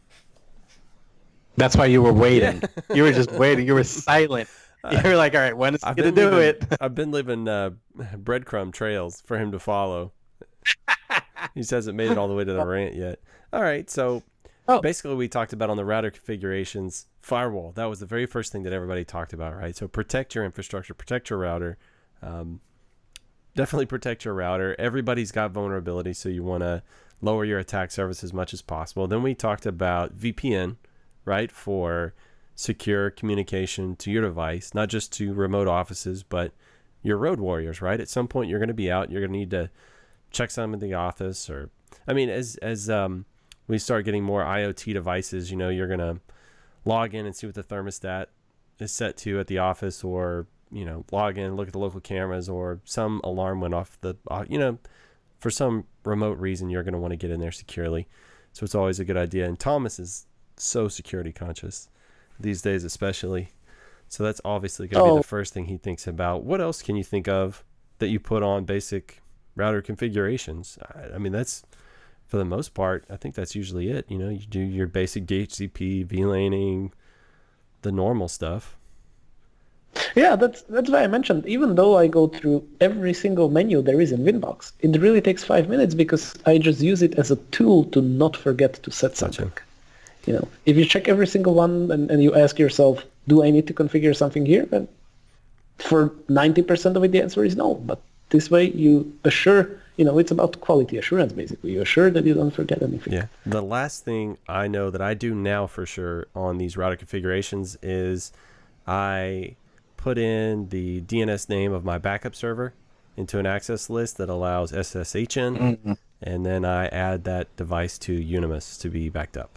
That's why you were waiting. You were just waiting. You were silent. You were like, all right, when is he I've going been to do leaving, it? I've been leaving uh, breadcrumb trails for him to follow. He hasn't made it all the way to the rant yet. All right, so Oh. basically we talked about on the router configurations, firewall. That was the very first thing that everybody talked about, right? So protect your infrastructure, protect your router. Um, definitely protect your router. Everybody's got vulnerability, so you want to lower your attack surface as much as possible. Then we talked about V P N, right, for secure communication to your device, not just to remote offices, but your road warriors, right? At some point, you're going to be out. You're going to need to check some in the office, or, I mean, as as um, we start getting more IoT devices, you know, you're going to log in and see what the thermostat is set to at the office, or, you know, log in, look at the local cameras, or some alarm went off the, uh, you know, for some remote reason, you're going to want to get in there securely. So it's always a good idea. And Thomas is so security conscious these days, especially. So that's obviously going to Oh. be the first thing he thinks about. What else can you think of that you put on basic router configurations? I, I mean, that's, for the most part, I think that's usually it. You know, you do your basic D H C P, V LANing, the normal stuff. Yeah, that's that's why I mentioned. Even though I go through every single menu there is in Winbox, it really takes five minutes because I just use it as a tool to not forget to set something. You know, if you check every single one and, and you ask yourself, do I need to configure something here? And for ninety percent of it, the answer is no. But this way you assure, you know, it's about quality assurance, basically. You assure that you don't forget anything. Yeah. The last thing I know that I do now for sure on these router configurations is I put in the D N S name of my backup server into an access list that allows S S H in, Mm-hmm. and then I add that device to Unimus to be backed up.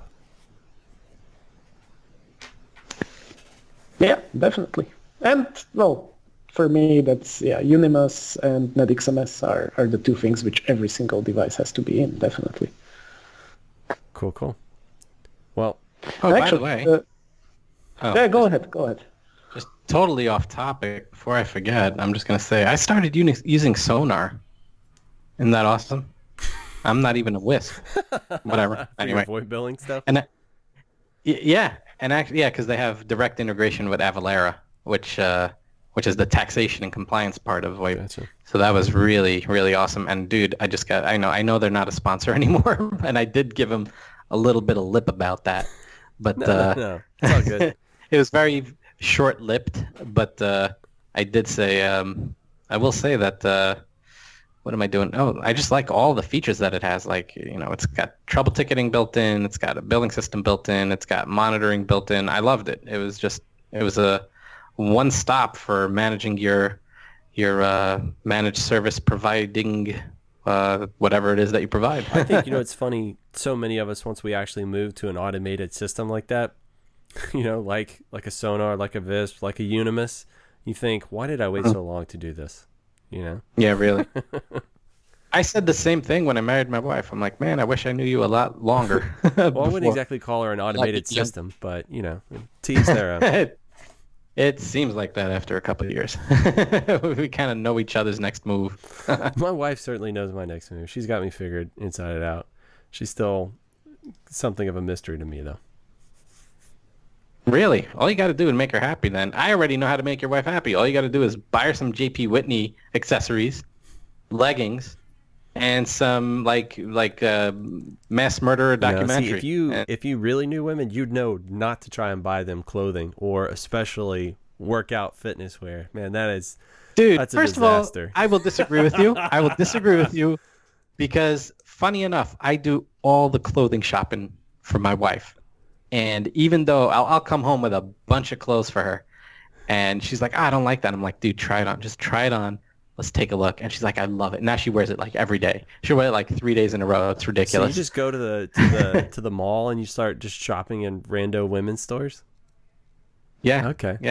Yeah, definitely. And, well, for me, that's, yeah, Unimus and NetXMS are, are the two things which every single device has to be in, definitely. Cool, cool. Well, Oh, by the Actually, way, uh, oh, yeah, go ahead, go ahead. just totally off topic. Before I forget, I'm just going to say I started uni- using Sonar. Isn't that awesome? I'm not even a Wisp. Whatever. for your Anyway. void billing stuff. And I- y- yeah, and actually, yeah, because they have direct integration with Avalara, which uh, which is the taxation and compliance part of VoIP. Gotcha. So that was really, really awesome. And dude, I just got, I know, I know they're not a sponsor anymore, and I did give them a little bit of lip about that, but No, uh, no, no. It's all good. it was very short-lipped. But uh, I did say, um, I will say that. Uh, what am I doing? Oh, I just like all the features that it has. Like, you know, it's got trouble ticketing built in. It's got a billing system built in. It's got monitoring built in. I loved it. It was just, it was a one stop for managing your your uh, managed service providing uh, whatever it is that you provide. I think, you know, it's funny. So many of us, once we actually move to an automated system like that, you know, like like a Sonar, like a Visp, like a Unimus, you think, why did I wait so long to do this? You know? Yeah, really. I said the same thing when I married my wife. I'm like, man, I wish I knew you a lot longer. Well, I wouldn't exactly call her an automated yeah. system, but, you know, tease their own. it, it seems like that after a couple of years. We kind of know each other's next move. My wife certainly knows my next move. She's got me figured inside and out. She's still something of a mystery to me, though. Really? All you got to do is make her happy then. I already know how to make your wife happy. All you got to do is buy her some J P Whitney accessories, leggings, and some like like uh, mass murderer No, see, documentary. if you And- if you really knew women, you'd know not to try and buy them clothing or especially workout fitness wear. Man, that is Dude, that's a first disaster. of all, I will disagree with you. I will disagree with you because, funny enough, I do all the clothing shopping for my wife. And even though I'll, I'll come home with a bunch of clothes for her, and she's like, I don't like that. I'm like, dude, try it on. Just try it on. Let's take a look. And she's like, I love it. Now she wears it like every day. She'll wear it like three days in a row. It's So ridiculous. you just go to the to the to the mall and you start just shopping in rando women's stores? yeah. Okay. Yeah.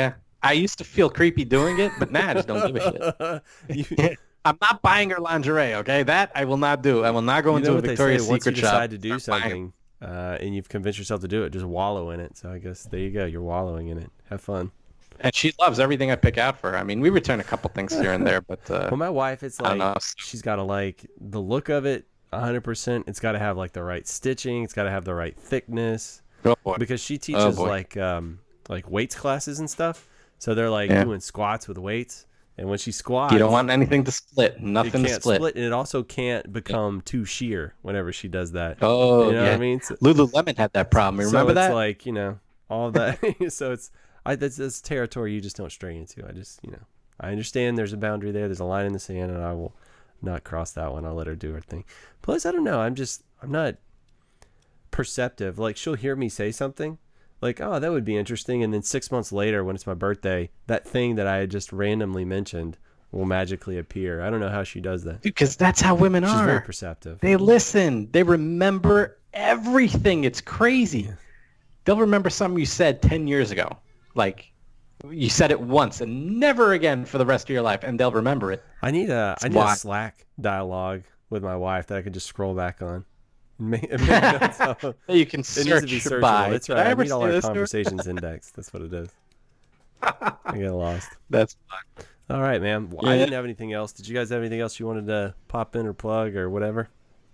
I used to feel creepy doing it, but now I just don't give a you, shit. I'm not buying her lingerie, okay? That I will not do. I will not go you into know a what they Victoria's say, once you Secret shop. decide to do I'm buying- something uh, and you've convinced yourself to do it, just wallow in it. So I guess there you go. You're wallowing in it. Have fun. And she loves everything I pick out for her. I mean, we return a couple things here and there, but uh, Well, my wife, it's I don't like know. she's got to like the look of it one hundred percent. It's got to have like the right stitching. It's got to have the right thickness. Oh boy. Because she teaches boy. like um like weights classes and stuff. So they're like Yeah. doing squats with weights. And when she squats, You don't want anything to split. it Nothing can't to split. split. And it also can't become too sheer whenever she does that. Oh, you know yeah. what I mean? So, Lululemon had that problem. You so remember it's that? like, you know, all of that. So it's I that's, that's territory you just don't stray into. I just, you know, I understand there's a boundary there. There's a line in the sand, and I will not cross that one. I'll let her do her thing. Plus, I don't know. I'm just, I'm not perceptive. Like, she'll hear me say something, like, oh, that would be interesting. And then six months later, when it's my birthday, that thing that I had just randomly mentioned will magically appear. I don't know how she does that. Because that's how women She's are. very perceptive. They listen. They remember everything. It's crazy. They'll remember something you said ten years ago. Like, you said it once and never again for the rest of your life, and they'll remember it. I need a, I need why. a Slack dialogue with my wife that I could just scroll back on. And make, and make notes of. You can It search needs to be searchable. by. That's Did right. I I, ever need all say our this to her? conversations indexed. That's what it is. I get lost. That's fine. All right, man. Well, I Yeah. didn't have anything else. Did you guys have anything else you wanted to pop in or plug or whatever?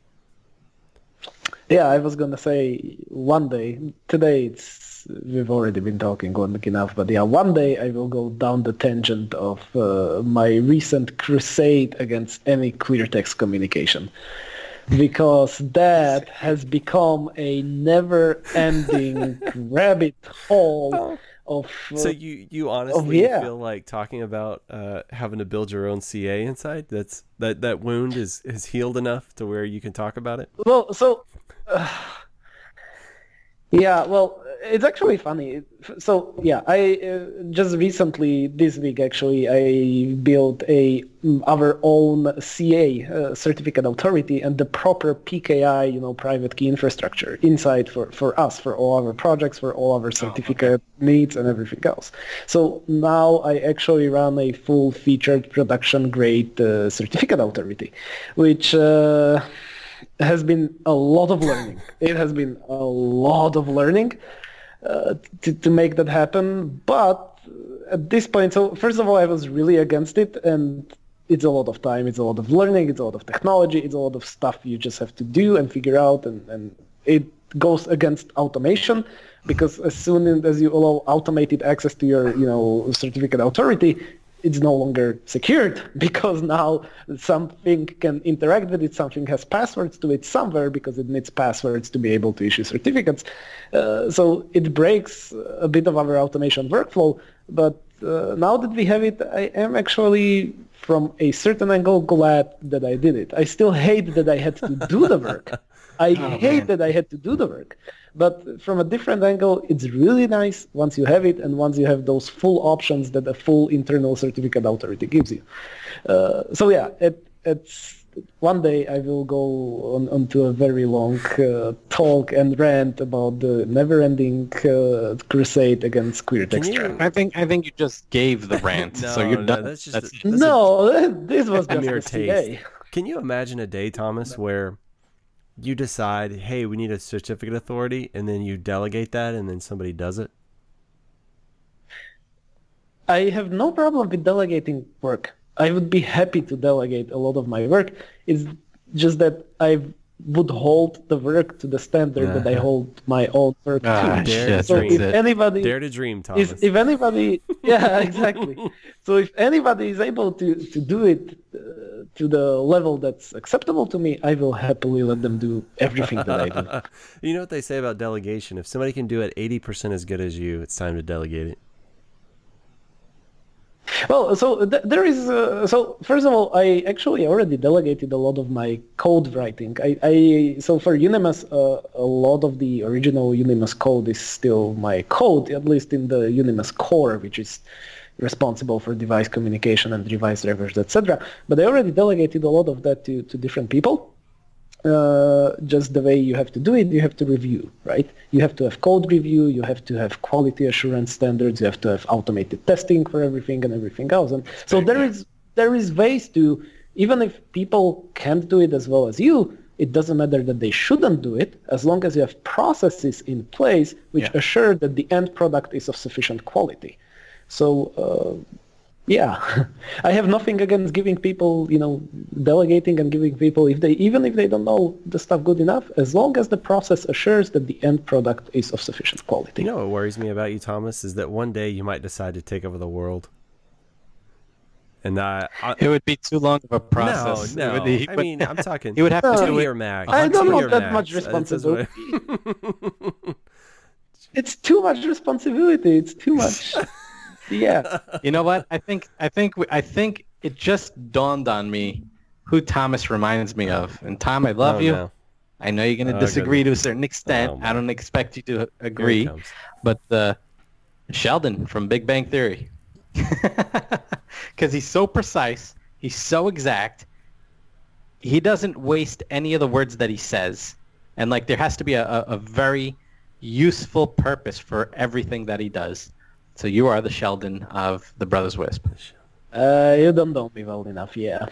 Yeah, I was gonna say one day. Today it's we've already been talking long enough, but yeah, one day I will go down the tangent of uh, my recent crusade against any clear text communication, because that has become a never-ending rabbit hole of. Uh, So you, you honestly yeah. feel like talking about uh, having to build your own C A inside? That's that, that wound is, is healed enough to where you can talk about it? Well, so uh, yeah, well, it's actually funny. So yeah, I uh, just recently this week actually I built a mm, our own C A uh, certificate authority and the proper P K I, you know, private key infrastructure inside for for us for all our projects, for all our certificate needs and everything else. So now I actually run a full featured production grade uh, certificate authority, which. Uh, has been a lot of learning. It has been a lot of learning uh, to, to make that happen. But at this point, so first of all, I was really against it, and it's a lot of time, it's a lot of learning, it's a lot of technology, it's a lot of stuff you just have to do and figure out, and, and it goes against automation, because as soon as you allow automated access to your, you know, certificate authority, it's no longer secured, because now something can interact with it, something has passwords to it somewhere because it needs passwords to be able to issue certificates. Uh, so it breaks a bit of our automation workflow, but uh, now that we have it, I am actually, from a certain angle, glad that I did it. I still hate that I had to do the work. I Oh, hate man. that I had to do the work. But from a different angle, it's really nice once you have it and once you have those full options that a full internal certificate authority gives you. Uh, so yeah, it, it's one day I will go on onto a very long uh, talk and rant about the never-ending uh, crusade against queer Can text you- traffic. I think I think you just gave the rant, so No, you're no, done. that's just That's- a- that's a- No, this was a just mere a C A. taste. Can you imagine a day, Thomas, where you decide, hey, we need a certificate authority, and then you delegate that, and then somebody does it? I have no problem with delegating work. I would be happy to delegate a lot of my work. It's just that I would hold the work to the standard that I Uh-huh. hold my own work Ah, to. shit, So that's if it. anybody, Dare to dream, Thomas. if, if anybody, yeah, exactly. So if anybody is able to, to do it uh, to the level that's acceptable to me, I will happily let them do everything that I do. You know what they say about delegation? If somebody can do it eighty percent as good as you, it's time to delegate it. Well, so th- there is. Uh, so first of all, I actually already delegated a lot of my code writing. I, I so for Unimas, uh, a lot of the original Unimas code is still my code, at least in the Unimas core, which is responsible for device communication and device drivers, et cetera. But I already delegated a lot of that to, to different people. uh, just the way you have to do it. You have to review, right? You have to have code review. You have to have quality assurance standards. You have to have automated testing for everything and everything else. And so there is there is ways to, even if people can't do it as well as you, it doesn't matter that they shouldn't do it, as long as you have processes in place which Yeah. assure that the end product is of sufficient quality. So, uh, yeah, I have nothing against giving people, you know, delegating and giving people, if they even if they don't know the stuff good enough, as long as the process assures that the end product is of sufficient quality. You know what worries me about you, Thomas, is that one day you might decide to take over the world. And I, I It would be too long of a process. no, It no. would- he I would- mean, I'm talking. he would have to No, do it. two-year max. I don't two-year want that max. much That's just what- responsibility. It's too much responsibility. It's too much. Yeah. You know what? I think I think we- I think it just dawned on me who Thomas reminds me of. And Tom, I love Oh, you. no. I know you're going to Oh, disagree goodness. to a certain extent. Oh, I don't expect you to Here it agree, comes. but uh, Sheldon from Big Bang Theory, because he's so precise, he's so exact. He doesn't waste any of the words that he says, and like there has to be a, a, a very useful purpose for everything that he does. So you are the Sheldon of the Brothers Wisp. Uh, you don't know me well enough, yeah.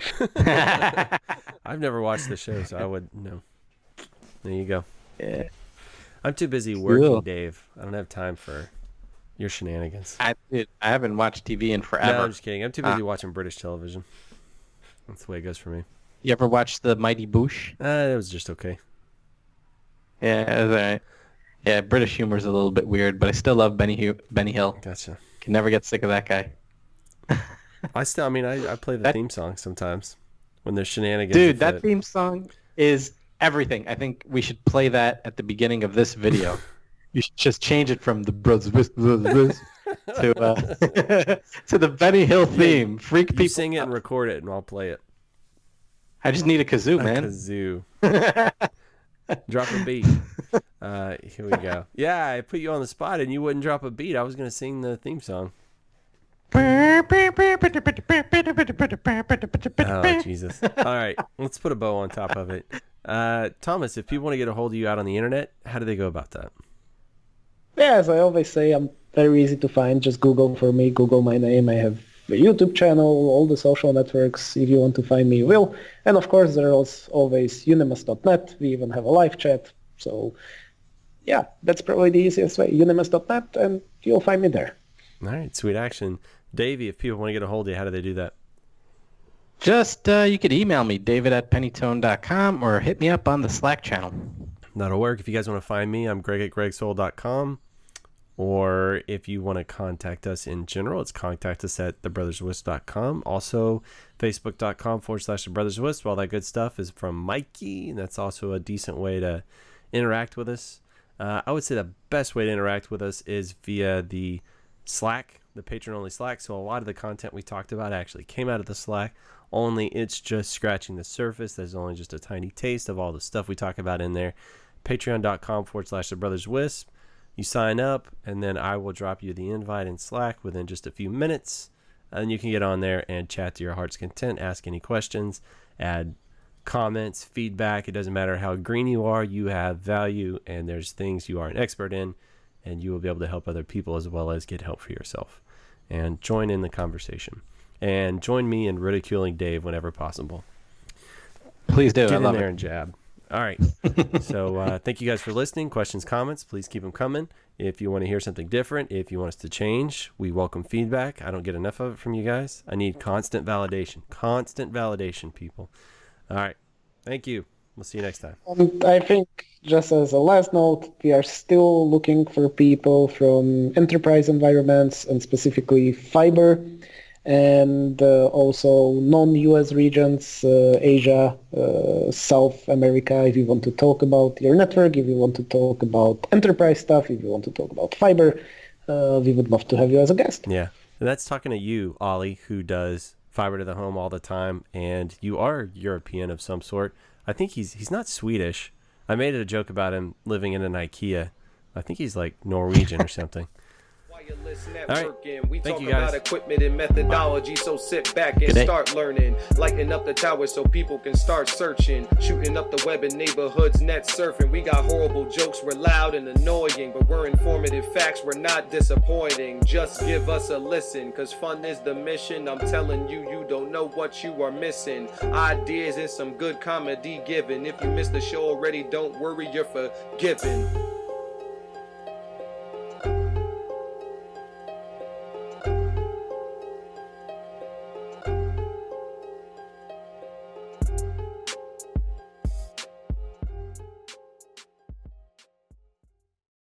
I've never watched the show, so I would know. There you go. Yeah. I'm too busy working, Cool. Dave. I don't have time for your shenanigans. I dude, I haven't watched T V in No, forever. I'm just kidding. I'm too busy Ah. watching British television. That's the way it goes for me. You ever watched the Mighty Boosh? Uh, it was just okay. Yeah, it was all right. Yeah, British humor is a little bit weird, but I still love Benny Hu- Benny Hill. Gotcha. Can never get sick of that guy. I still, I mean, I, I play the That- theme song sometimes when there's shenanigans. Dude, with that it. theme song is everything. I think we should play that at the beginning of this video. You should just change it from the Brothers Wisp to uh, to the Benny Hill theme. Freak You people. sing it and record it, and I'll play it. I just need a kazoo, A man. kazoo. Drop a beat. Uh, here we go. Yeah, I put you on the spot, and you wouldn't drop a beat. I was gonna sing the theme song. Oh, Jesus. All right, let's put a bow on top of it. Uh, Thomas, if people want to get a hold of you out on the internet, how do they go about that? Yeah, as I always say, I'm very easy to find. Just Google for me, Google my name. I have a YouTube channel, all the social networks. If you want to find me, you will. And of course, there's always unimus dot net. We even have a live chat. So yeah, that's probably the easiest way, unimus dot net, and you'll find me there. All right, sweet action. Davey, if people want to get a hold of you, how do they do that? Just uh, you could email me, David at pennytone dot com, or hit me up on the Slack channel. That'll work. If you guys want to find me, I'm greg at greg soul dot com. Or if you want to contact us in general, it's contact us at the brothers wisp dot com. Also, facebook.com forward slash the brothers wisp. All that good stuff is from Mikey, and that's also a decent way to interact with us. Uh, I would say the best way to interact with us is via the Slack, the patron-only Slack. So a lot of the content we talked about actually came out of the Slack, only it's just scratching the surface. There's only just a tiny taste of all the stuff we talk about in there. Patreon.com forward slash the brothers wisp. You sign up, and then I will drop you the invite in Slack within just a few minutes. And you can get on there and chat to your heart's content, ask any questions, add comments, feedback. It doesn't matter how green you are, you have value, and there's things you are an expert in, and you will be able to help other people as well as get help for yourself. And join in the conversation. And join me in ridiculing Dave whenever possible. Please do. Get I in love there it. and jab. All right. So uh, thank you guys for listening. Questions, comments, please keep them coming. If you want to hear something different, if you want us to change, we welcome feedback. I don't get enough of it from you guys. I need constant validation. Constant validation, people. All right. Thank you. We'll see you next time. And I think, just as a last note, we are still looking for people from enterprise environments and specifically fiber, and uh, also non-U S regions, uh, Asia, uh, South America, if you want to talk about your network, if you want to talk about enterprise stuff, if you want to talk about fiber, uh, we would love to have you as a guest. Yeah. And that's talking to you, Ollie, who does fiber to the home all the time, and you are European of some sort. I think he's he's not Swedish. I made a joke about him living in an IKEA. I think he's like Norwegian or something. Networking. We Thank talk you, guys. about equipment and methodology, so sit back and Good day. start learning. Lighten up the tower so people can start searching. Shooting up the web in neighborhoods, net surfing. We got horrible jokes, we're loud and annoying, but we're informative facts, we're not disappointing. Just give us a listen, cause fun is the mission. I'm telling you, you don't know what you are missing. Ideas and some good comedy given. If you missed the show already, don't worry, you're forgiven.